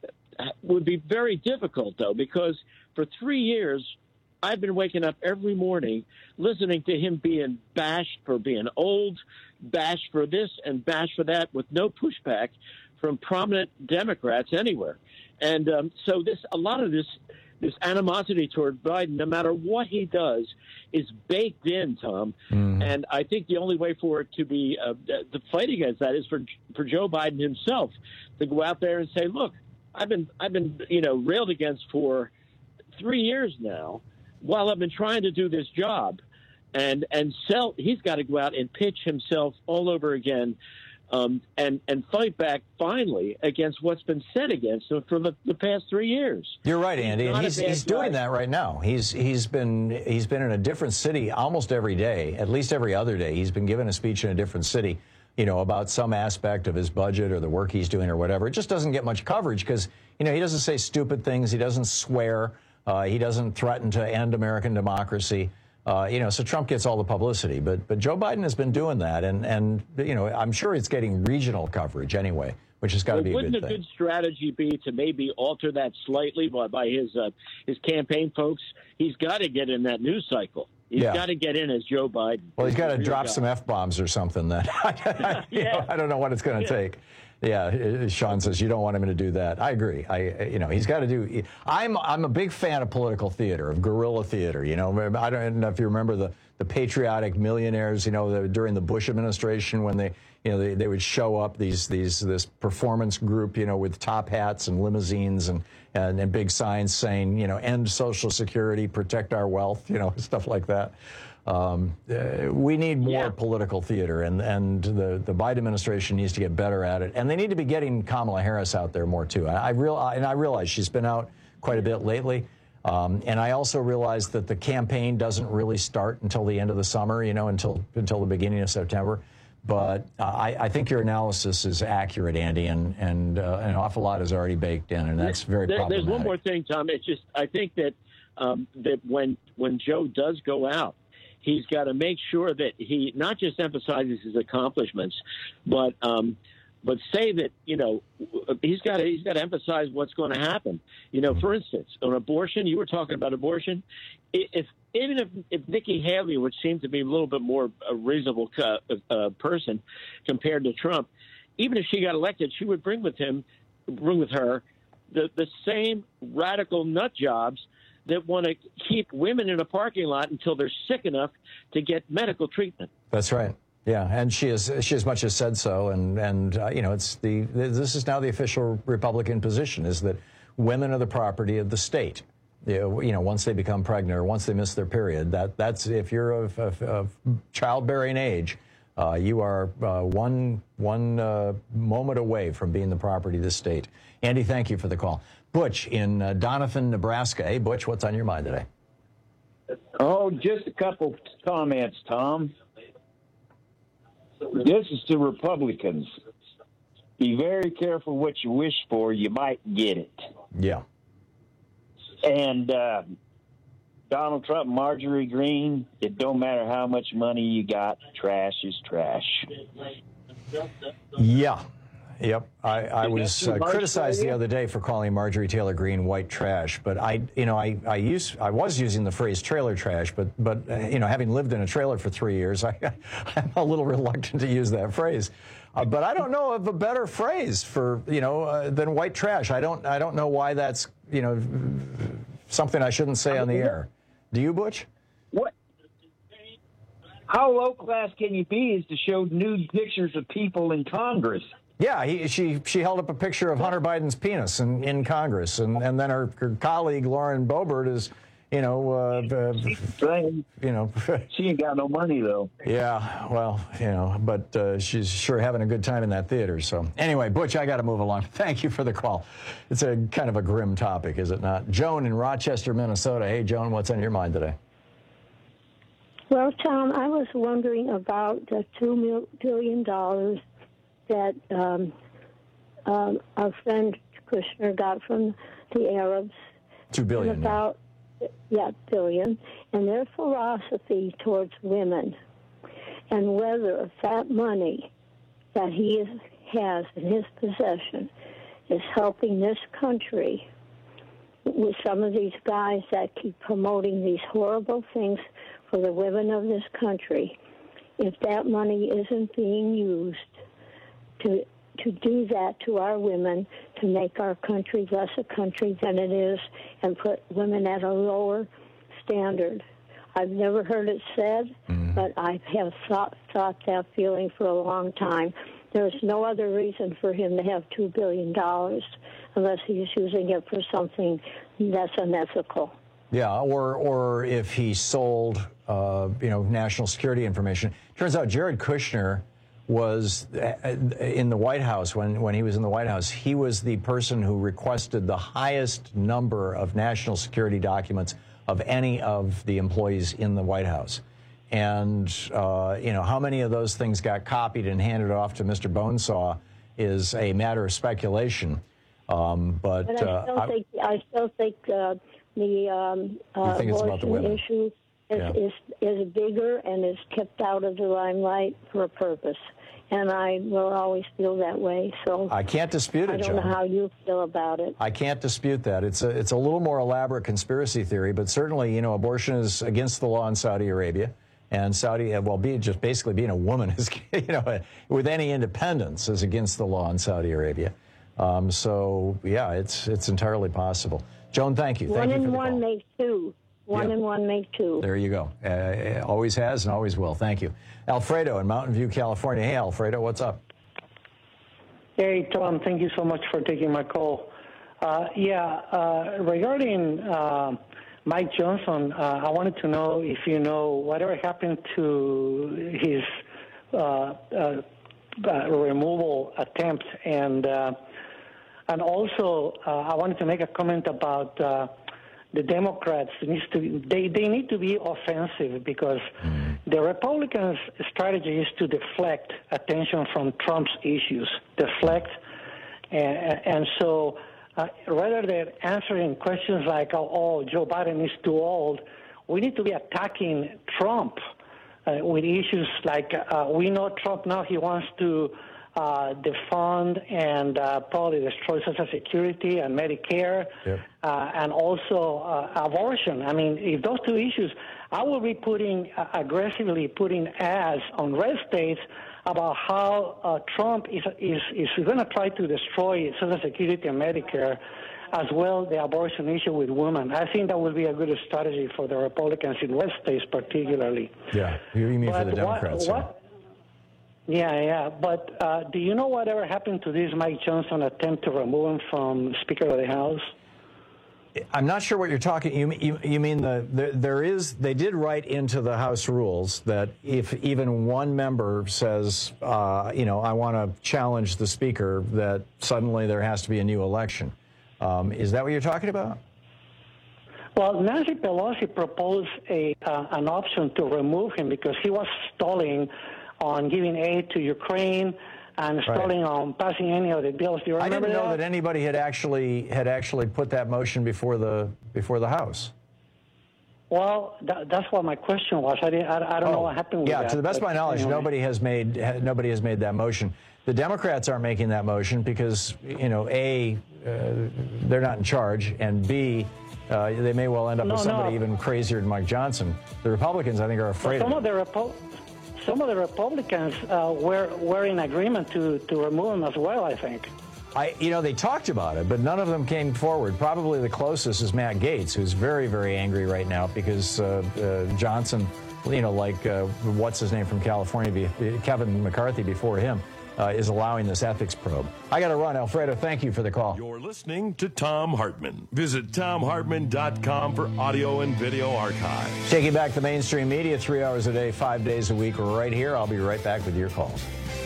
would be very difficult, though, because for three years I've been waking up every morning listening to him being bashed for being old, bashed for this and bashed for that, with no pushback from prominent Democrats anywhere. And um, so this a lot of this this animosity toward Biden, no matter what he does, is baked in, Tom. Mm. And I think the only way for it to be uh, the fight against that is for for Joe Biden himself to go out there and say, "Look, I've been I've been you know railed against for three years now, while I've been trying to do this job," and and sell. He's got to go out and pitch himself all over again. Um, and, and fight back finally against what's been said against him for the, the past three years. You're right, Andy, he's and he's, he's doing that right now. He's he's been he's been in a different city almost every day, at least every other day. He's been giving a speech in a different city, you know, about some aspect of his budget or the work he's doing or whatever. It just doesn't get much coverage because, you know, he doesn't say stupid things. He doesn't swear. Uh, he doesn't threaten to end American democracy. Uh, you know, so Trump gets all the publicity, but but Joe Biden has been doing that, and and you know, I'm sure it's getting regional coverage anyway, which has got to well, be a good thing. Wouldn't a good strategy be to maybe alter that slightly by, by his uh, his campaign folks? He's got to get in that news cycle. He's yeah. got to get in as Joe Biden. Well, he's got to drop some F-bombs or something. Then I, yeah. know, I don't know what it's going to yeah. take. Yeah, Sean says you don't want him to do that. I agree. I, you know, he's got to do. I'm, I'm a big fan of political theater, of guerrilla theater. You know, I don't know if you remember the the patriotic millionaires. You know, the, during the Bush administration when they, you know, they, they would show up these these this performance group, you know, with top hats and limousines and and, and big signs saying, you know, end Social Security, protect our wealth, you know, stuff like that. Um, uh, we need more yeah. political theater, and, and the, the Biden administration needs to get better at it. And they need to be getting Kamala Harris out there more, too. I, I, real, and I realize she's been out quite a bit lately. Um, and I also realize that the campaign doesn't really start until the end of the summer, you know, until until the beginning of September. But uh, I, I think your analysis is accurate, Andy, and, and uh, an awful lot is already baked in, and that's very there, problematic. There's one more thing, Tom. It's just I think that um, that when when Joe does go out, he's got to make sure that he not just emphasizes his accomplishments, but um, but say that, you know, he's got to he's got to emphasize what's going to happen. You know, for instance, on abortion, you were talking about abortion. If even if, if Nikki Haley, which seemed to be a little bit more a reasonable uh, uh, person compared to Trump, even if she got elected, she would bring with him, bring with her, the the same radical nut jobs that want to keep women in a parking lot until they're sick enough to get medical treatment. That's right. Yeah, and she has she as much as said so, and and uh, you know, it's the this is now the official Republican position, is that women are the property of the state. You know, once they become pregnant or once they miss their period, that that's if you're of, of, of childbearing age, uh, you are uh, one one uh, moment away from being the property of the state. Andy, thank you for the call. Butch in uh, Donovan, Nebraska. Hey, Butch, what's on your mind today? Oh, just a couple comments, Tom. This is to Republicans. Be very careful what you wish for. You might get it. Yeah. And uh, Donald Trump, Marjorie Greene, it don't matter how much money you got, trash is trash. Yeah. Yep. I, I was uh, criticized the other day for calling Marjorie Taylor Greene white trash, but I, you know, I, I use, I was using the phrase trailer trash, but, but, uh, you know, having lived in a trailer for three years, I, I'm a little reluctant to use that phrase. Uh, but I don't know of a better phrase for, you know, uh, than white trash. I don't, I don't know why that's, you know, something I shouldn't say on the air. Do you, Butch? What? How low class can you be is to show nude pictures of people in Congress? Yeah, he, she she held up a picture of Hunter Biden's penis in, in Congress, and, and then her, her colleague Lauren Boebert is, you know, uh, uh, you know, she ain't got no money though. Yeah, well, you know, but uh, she's sure having a good time in that theater. So anyway, Butch, I got to move along. Thank you for the call. It's a kind of a grim topic, is it not? Joan in Rochester, Minnesota. Hey, Joan, what's on your mind today? Well, Tom, I was wondering about the two billion dollars that um, um, our friend Kushner got from the Arabs. Two billion. And about, yeah. yeah, billion. And their philosophy towards women. And whether that money that he is, has in his possession is helping this country with some of these guys that keep promoting these horrible things for the women of this country. If that money isn't being used to to do that to our women, to make our country less a country than it is, and put women at a lower standard. I've never heard it said, mm. but I have thought, thought that feeling for a long time. There's no other reason for him to have two billion dollars unless he's using it for something that's unethical. Yeah, or or if he sold, uh, you know, national security information. Turns out Jared Kushner was in the White House, when, when he was in the White House, he was the person who requested the highest number of national security documents of any of the employees in the White House. And, uh, you know, how many of those things got copied and handed off to Mister Bonesaw is a matter of speculation. Um, but but I still uh, think, I, I still think uh, the um, uh, abortion issue is, yeah. is, is bigger and is kept out of the limelight for a purpose. And I will always feel that way. So I can't dispute it, I don't Joan. know how you feel about it. I can't dispute that. It's a, it's a little more elaborate conspiracy theory, but certainly, you know, abortion is against the law in Saudi Arabia. And Saudi, well, being just basically being a woman is, you know, with any independence is against the law in Saudi Arabia. Um, so, yeah, it's it's entirely possible. Joan, thank you. One Thank you and for the one call. make two. One Yep. and one make two. There you go. Uh, always has and always will. Thank you. Alfredo in Mountain View, California. Hey, Alfredo, what's up? Hey, Tom, thank you so much for taking my call. Uh, yeah, uh, regarding uh, Mike Johnson, uh, I wanted to know if you know whatever happened to his uh, uh, uh, removal attempt, and uh, and also uh, I wanted to make a comment about uh, the Democrats. Needs to they, they need to be offensive because mm. the Republicans' strategy is to deflect attention from Trump's issues, deflect, and, and so uh, rather than answering questions like, oh, oh, Joe Biden is too old, we need to be attacking Trump uh, with issues like uh, we know Trump now, he wants to uh, defund and uh, probably destroy Social Security and Medicare, yep. uh, and also uh, abortion. I mean, if those two issues, I will be putting uh, aggressively putting ads on red states about how uh, Trump is is is going to try to destroy Social Security and Medicare, as well the abortion issue with women. I think that will be a good strategy for the Republicans in red states, particularly. Yeah, you mean but for the Democrats? What, what, Yeah, yeah. But uh, do you know whatever happened to this Mike Johnson attempt to remove him from Speaker of the House? I'm not sure what you're talking. You, you, you mean the, the there is they did write into the House rules that if even one member says, uh, you know, I want to challenge the Speaker, that suddenly there has to be a new election. Um, is that what you're talking about? Well, Nancy Pelosi proposed a uh, an option to remove him because he was stalling on giving aid to Ukraine and stalling right. on passing any of the bills. Do you remember I didn't know that? that anybody had actually had actually put that motion before the before the House. Well, th- that's what my question was. I didn't. I, I don't oh, know what happened with yeah, that. Yeah, to the best of my knowledge, anyway. nobody has made ha, nobody has made that motion. The Democrats aren't making that motion because, you know, A, uh, they're not in charge, and B, uh, they may well end up no, with somebody no. even crazier than Mike Johnson. The Republicans, I think, are afraid some of it. Of the Repo- some of the Republicans uh, were were in agreement to, to remove him as well, I think. I, you know, they talked about it, but none of them came forward. Probably the closest is Matt Gaetz, who's very, very angry right now because uh, uh, Johnson, you know, like uh, what's his name from California, Kevin McCarthy before him, uh, is allowing this ethics probe. I got to run. Alfredo, thank you for the call. You're listening to Thom Hartmann. Visit Thom Hartmann dot com for audio and video archives. Taking back the mainstream media three hours a day, five days a week, right here. I'll be right back with your calls.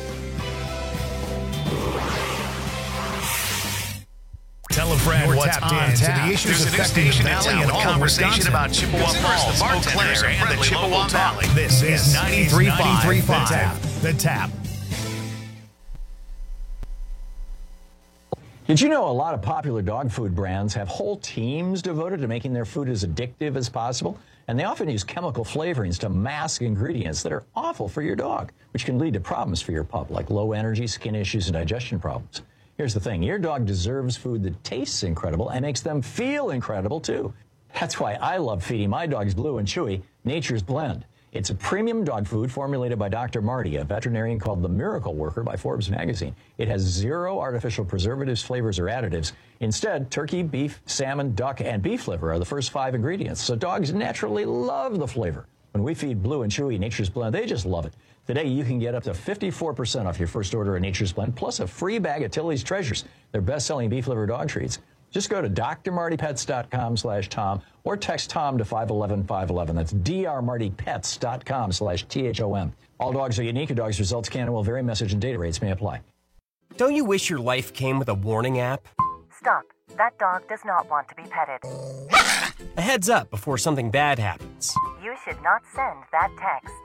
Tell a friend You're what's tapped on in to tap. the issues There's an affecting the station in Valley town and with all conversation conversation about about Chippewa Chippewa Falls, Falls, Eau Claire, and the Chippewa Valley. This is ninety-three point five. The Tap. The Tap. Did you know a lot of popular dog food brands have whole teams devoted to making their food as addictive as possible? And they often use chemical flavorings to mask ingredients that are awful for your dog, which can lead to problems for your pup, like low energy, skin issues, and digestion problems. Here's the thing. Your dog deserves food that tastes incredible and makes them feel incredible, too. That's why I love feeding my dogs Blue and Chewy Nature's Blend. It's a premium dog food formulated by Doctor Marty, a veterinarian called the Miracle Worker by Forbes magazine. It has zero artificial preservatives, flavors, or additives. Instead, turkey, beef, salmon, duck, and beef liver are the first five ingredients, so dogs naturally love the flavor. When we feed Blue and Chewy Nature's Blend, they just love it. Today, you can get up to fifty-four percent off your first order of Nature's Blend, plus a free bag of Tilly's Treasures, their best-selling beef liver dog treats. Just go to d r marty pets dot com slash Tom or text Tom to five one one five one one. That's d r marty pets dot com slash T H O M. All dogs are unique. A dog's results can and will vary. Message and data rates may apply. Don't you wish your life came with a warning app? Stop. That dog does not want to be petted. A heads up before something bad happens. You should not send that text.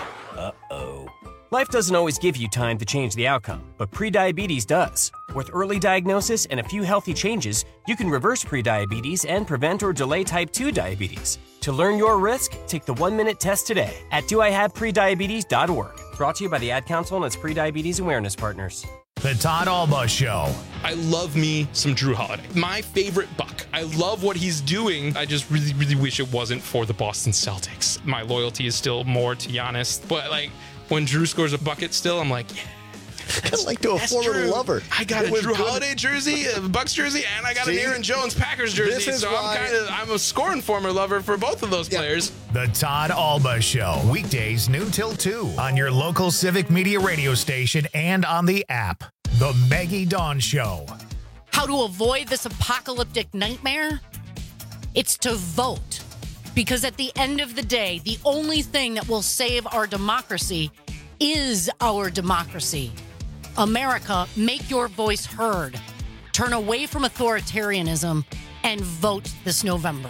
Uh-oh. Life doesn't always give you time to change the outcome, but prediabetes does. With early diagnosis and a few healthy changes, you can reverse prediabetes and prevent or delay type two diabetes. To learn your risk, take the one-minute test today at do I have prediabetes dot org. Brought to you by the Ad Council and its prediabetes awareness partners. The Todd Alba Show. I love me some Drew Holiday. My favorite Buck. I love what he's doing. I just really, really wish it wasn't for the Boston Celtics. My loyalty is still more to Giannis. But, like, when Drew scores a bucket still, I'm like, yeah. Kind of like to a former true. lover. I got it a Drew good. Holiday jersey, a Bucks jersey, and I got See? an Aaron Jones Packers jersey. This is so why... I'm kind of I'm a scoring former lover for both of those yeah. players. The Todd Alba Show, weekdays noon till two on your local Civic Media radio station and on the app. The Maggie Dawn Show. How to avoid this apocalyptic nightmare? It's to vote. Because at the end of the day, the only thing that will save our democracy is our democracy. America, make your voice heard. Turn away from authoritarianism and vote this November.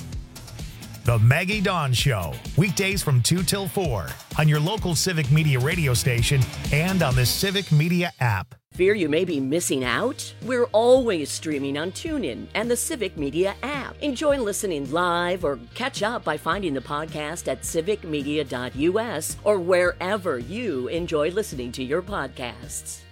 The Maggie Dawn Show, weekdays from two till four on your local Civic Media radio station and on the Civic Media app. Fear you may be missing out? We're always streaming on TuneIn and the Civic Media app. Enjoy listening live or catch up by finding the podcast at civic media dot u s or wherever you enjoy listening to your podcasts.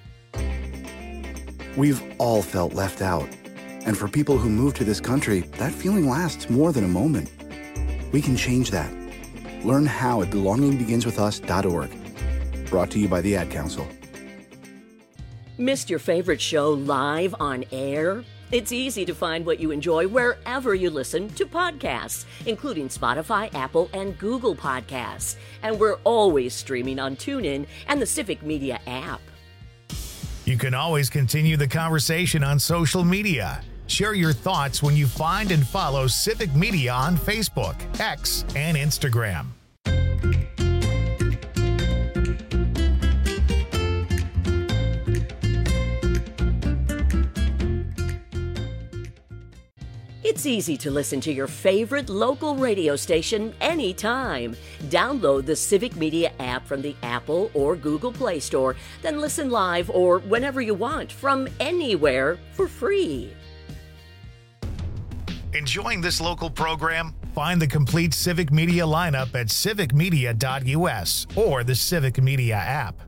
We've all felt left out. And for people who move to this country, that feeling lasts more than a moment. We can change that. Learn how at belonging begins with us dot org. Brought to you by the Ad Council. Missed your favorite show live on air? It's easy to find what you enjoy wherever you listen to podcasts, including Spotify, Apple, and Google Podcasts. And we're always streaming on TuneIn and the Civic Media app. You can always continue the conversation on social media. Share your thoughts when you find and follow Civic Media on Facebook, X, and Instagram. It's easy to listen to your favorite local radio station anytime. Download the Civic Media app from the Apple or Google Play Store, then listen live or whenever you want from anywhere for free. Enjoying this local program? Find the complete Civic Media lineup at civic media dot U S or the Civic Media app.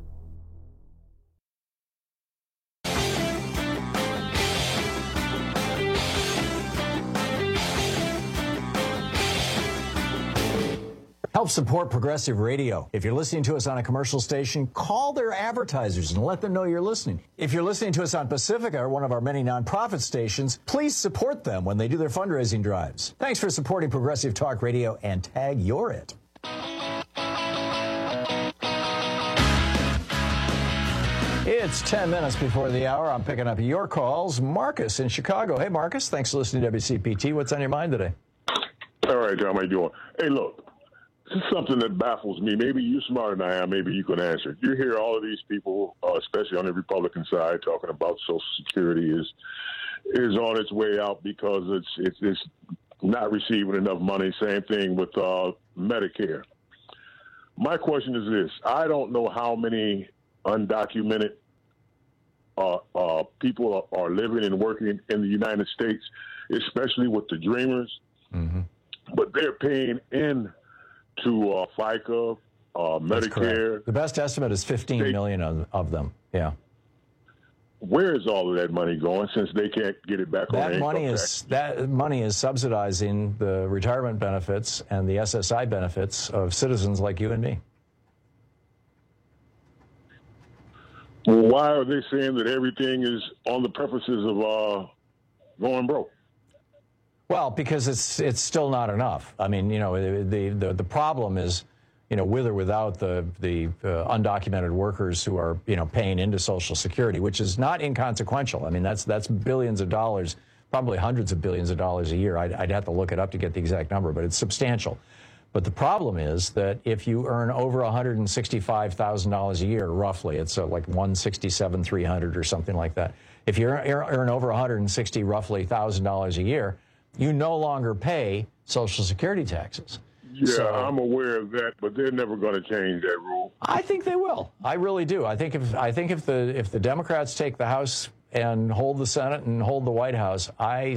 Help support Progressive Radio. If you're listening to us on a commercial station, call their advertisers and let them know you're listening. If you're listening to us on Pacifica, one of our many nonprofit stations, please support them when they do their fundraising drives. Thanks for supporting Progressive Talk Radio, and tag you're it. It's ten minutes before the hour. I'm picking up your calls. Marcus in Chicago. Hey, Marcus. Thanks for listening to W C P T. What's on your mind today? All right, Tom. How you doing? Hey, look. This is something that baffles me. Maybe you're smarter than I am. Maybe you can answer. You hear all of these people, uh, especially on the Republican side, talking about Social Security is is on its way out because it's it's, it's not receiving enough money. Same thing with uh, Medicare. My question is this: I don't know how many undocumented uh, uh, people are, are living and working in the United States, especially with the Dreamers, mm-hmm. but they're paying in to uh, FICA, uh, Medicare. The best estimate is fifteen they, million of, of them. Yeah. Where is all of that money going since they can't get it back that on money is tax? That money is subsidizing the retirement benefits and the S S I benefits of citizens like you and me. Well, why are they saying that everything is on the purposes of uh, going broke? Well, because it's it's still not enough. I mean, you know, the the, the problem is, you know, with or without the the uh, undocumented workers who are, you know, paying into Social Security, which is not inconsequential. I mean, that's that's billions of dollars, probably hundreds of billions of dollars a year. I'd, I'd have to look it up to get the exact number, but it's substantial. But the problem is that if you earn over one hundred sixty-five thousand dollars a year, roughly, it's uh, like one hundred sixty-seven thousand three hundred or something like that. If you earn, earn over one hundred sixty roughly thousand dollars a year, you no longer pay Social Security taxes. Yeah, so, I'm aware of that, but they're never going to change that rule. I think they will. I really do. I think if I think if the if the Democrats take the House and hold the Senate and hold the White House, I,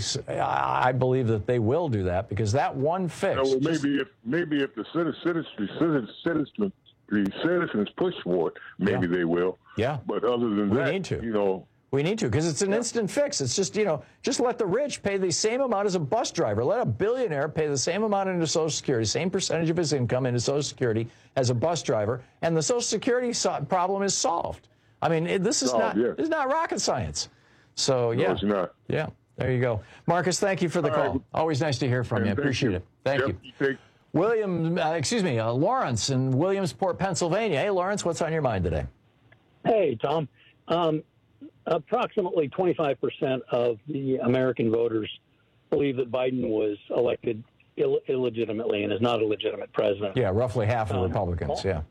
I believe that they will do that because that one fix. No, well, maybe if maybe if the citizens citizens citizens the citizens push for it, maybe yeah. they will. Yeah. But other than we that, need to. you know. We need to, because it's an instant fix. It's just, you know, just let the rich pay the same amount as a bus driver. Let a billionaire pay the same amount into Social Security, same percentage of his income into Social Security as a bus driver, and the Social Security so- problem is solved. I mean, it, this is Oh, not yeah. this is not rocket science. So, yeah. No, it's not. Yeah, there you go. Marcus, thank you for the All call. right. Always nice to hear from And you. I thank appreciate you. it. Thank Yep, you. you take- William, uh, excuse me, uh, Lawrence in Williamsport, Pennsylvania. Hey, Lawrence, what's on your mind today? Hey, Tom. Um, approximately twenty-five percent of the American voters believe that Biden was elected Ill- illegitimately and is not a legitimate president. Yeah, roughly half of the Um, Republicans, yeah.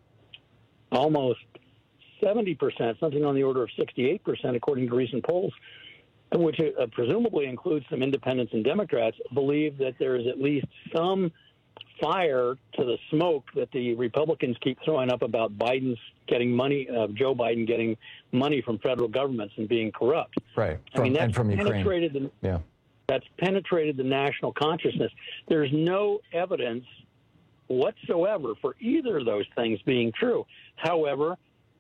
Almost seventy percent, something on the order of sixty-eight percent, according to recent polls, which uh, presumably includes some independents and Democrats, believe that there is at least some fire to the smoke that the Republicans keep throwing up about Biden's getting money, uh, Joe Biden getting money from federal governments and being corrupt. Right, I mean, from, that's and from Ukraine. penetrated the, Yeah. That's penetrated the national consciousness. There's no evidence whatsoever for either of those things being true. However,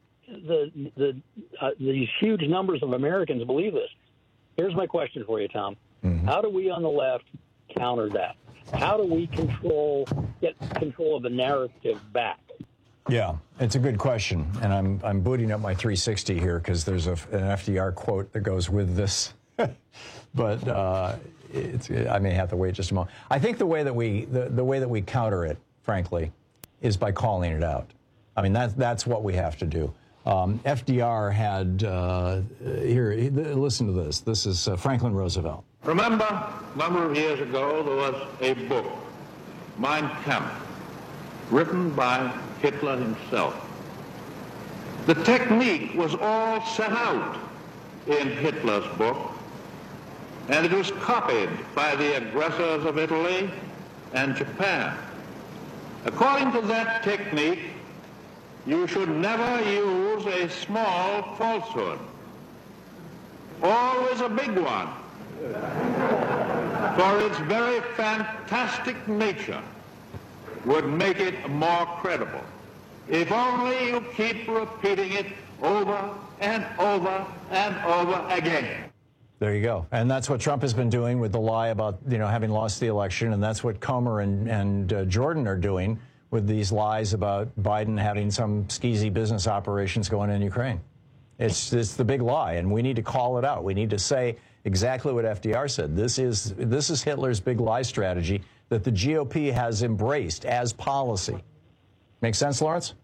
the the uh, these huge numbers of Americans believe this. Here's my question for you, Tom. Mm-hmm. How do we on the left counter that? How do we control get control of the narrative back? Yeah, it's a good question, and I'm I'm booting up my three sixty here because there's a, an F D R quote that goes with this, but uh, it's, I may have to wait just a moment. I think the way that we the, the way that we counter it, frankly, is by calling it out. I mean, that's that's what we have to do. Um, F D R had uh, here. Listen to this. This is uh, Franklin Roosevelt. Remember, a number of years ago, there was a book, Mein Kampf, written by Hitler himself. The technique was all set out in Hitler's book, and it was copied by the aggressors of Italy and Japan. According to that technique, you should never use a small falsehood, always a big one, for its very fantastic nature would make it more credible. If only you keep repeating it over and over and over again. There you go. And that's what Trump has been doing with the lie about, you know, having lost the election. And that's what Comer and, and uh, Jordan are doing with these lies about Biden having some skeezy business operations going in Ukraine. It's, it's the big lie, and we need to call it out. We need to say exactly what F D R said. This is, this is Hitler's big lie strategy that the G O P has embraced as policy. Make sense, Lawrence?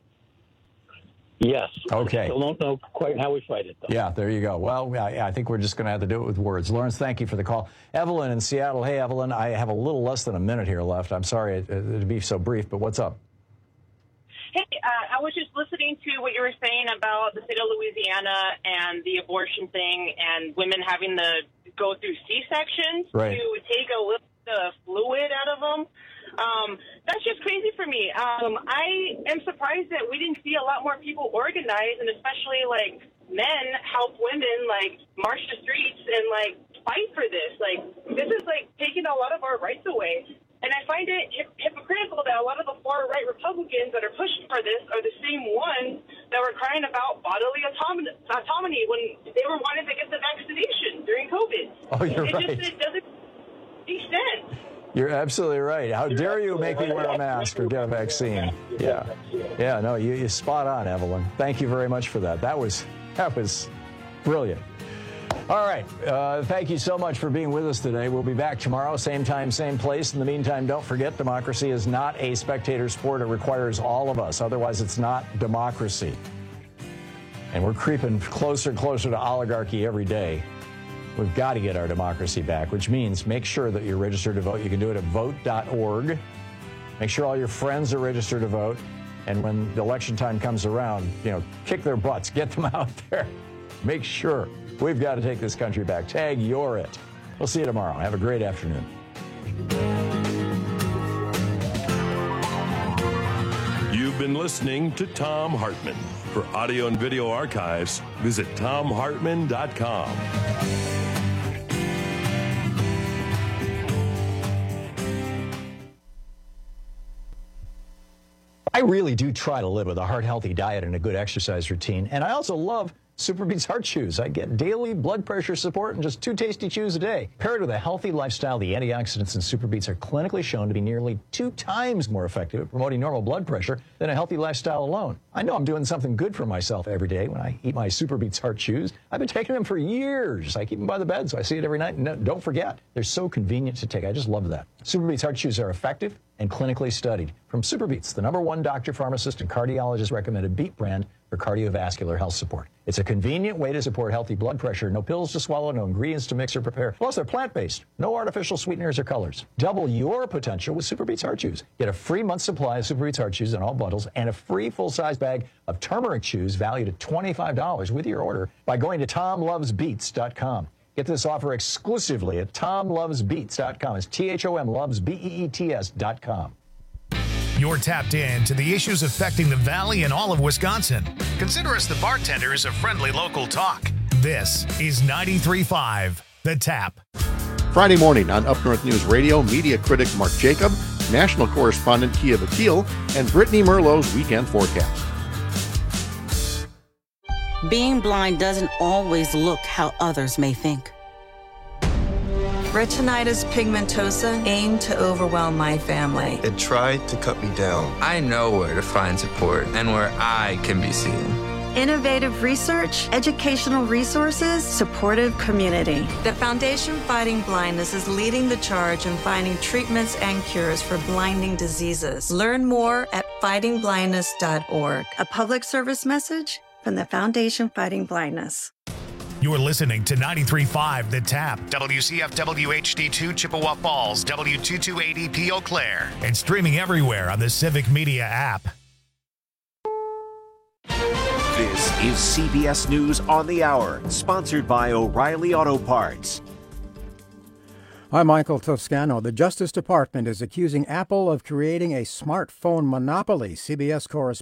Yes. Okay. Still don't know quite how we fight it, though. Yeah, there you go. Well, I, I think we're just going to have to do it with words. Lawrence, thank you for the call. Evelyn in Seattle. Hey, Evelyn, I have a little less than a minute here left. I'm sorry to be so brief, but what's up? Hey, uh, I was just listening to what you were saying about the state of Louisiana and the abortion thing and women having to go through C-sections right. to take a little bit of fluid out of them. Um, that's just crazy for me. Um, I am surprised that we didn't see a lot more people organize, and especially, like, men help women, like, march the streets and, like, fight for this. Like, this is, like, taking a lot of our rights away. And I find it hip- hypocritical that a lot of the far-right Republicans that are pushing for this are the same ones that were crying about bodily autonomy, autonomy when they were wanting to get the vaccination during COVID. Oh, you're it right. Just, it doesn't make sense. You're absolutely right. How dare you make me wear a mask or get a vaccine? Yeah. Yeah, no, you, you're spot on, Evelyn. Thank you very much for that. That was, that was brilliant. All right. Uh, thank you so much for being with us today. We'll be back tomorrow, same time, same place. In the meantime, don't forget, democracy is not a spectator sport. It requires all of us. Otherwise, it's not democracy. And we're creeping closer and closer to oligarchy every day. We've got to get our democracy back, which means make sure that you're registered to vote. You can do it at vote dot org. Make sure all your friends are registered to vote. And when the election time comes around, you know, kick their butts, get them out there. Make sure. We've got to take this country back. Tag, you're it. We'll see you tomorrow. Have a great afternoon. You've been listening to Thom Hartmann. For audio and video archives, visit thom hartmann dot com. I really do try to live with a heart-healthy diet and a good exercise routine, and I also love SuperBeets Heart Chews. I get daily blood pressure support in just two tasty chews a day. Paired with a healthy lifestyle, the antioxidants in SuperBeets are clinically shown to be nearly two times more effective at promoting normal blood pressure than a healthy lifestyle alone. I know I'm doing something good for myself every day when I eat my SuperBeets Heart Chews. I've been taking them for years. I keep them by the bed, so I see it every night. No, don't forget, they're so convenient to take. I just love that. SuperBeets Heart Chews are effective and clinically studied. From SuperBeets, the number one doctor, pharmacist, and cardiologist recommended beet brand for cardiovascular health support. It's a convenient way to support healthy blood pressure. No pills to swallow, no ingredients to mix or prepare. Plus, they're plant-based. No artificial sweeteners or colors. Double your potential with SuperBeets Heart Chews. Get a free month supply of SuperBeets Heart Chews in all bundles and a free full-size bag of turmeric chews valued at twenty-five dollars with your order by going to tom loves beets dot com. Get this offer exclusively at tom loves beets dot com. It's T H O M loves B E E T S dot com. You're tapped in to the issues affecting the Valley and all of Wisconsin. Consider us the bartenders of friendly local talk. This is ninety-three point five The Tap. Friday morning on Up North News Radio, media critic Mark Jacob, national correspondent Kia Vakil, and Brittany Merlot's weekend forecast. Being blind doesn't always look how others may think. Retinitis pigmentosa aimed to overwhelm my family. It tried to cut me down. I know where to find support and where I can be seen. Innovative research, educational resources, supportive community. The Foundation Fighting Blindness is leading the charge in finding treatments and cures for blinding diseases. Learn more at fighting blindness dot org. A public service message from the Foundation Fighting Blindness. You're listening to ninety-three point five The Tap, W C F W H D two Chippewa Falls, W two two eight E P Eau Claire, and streaming everywhere on the Civic Media app. This is C B S News on the Hour, sponsored by O'Reilly Auto Parts. I'm Michael Toscano. The Justice Department is accusing Apple of creating a smartphone monopoly. C B S correspondent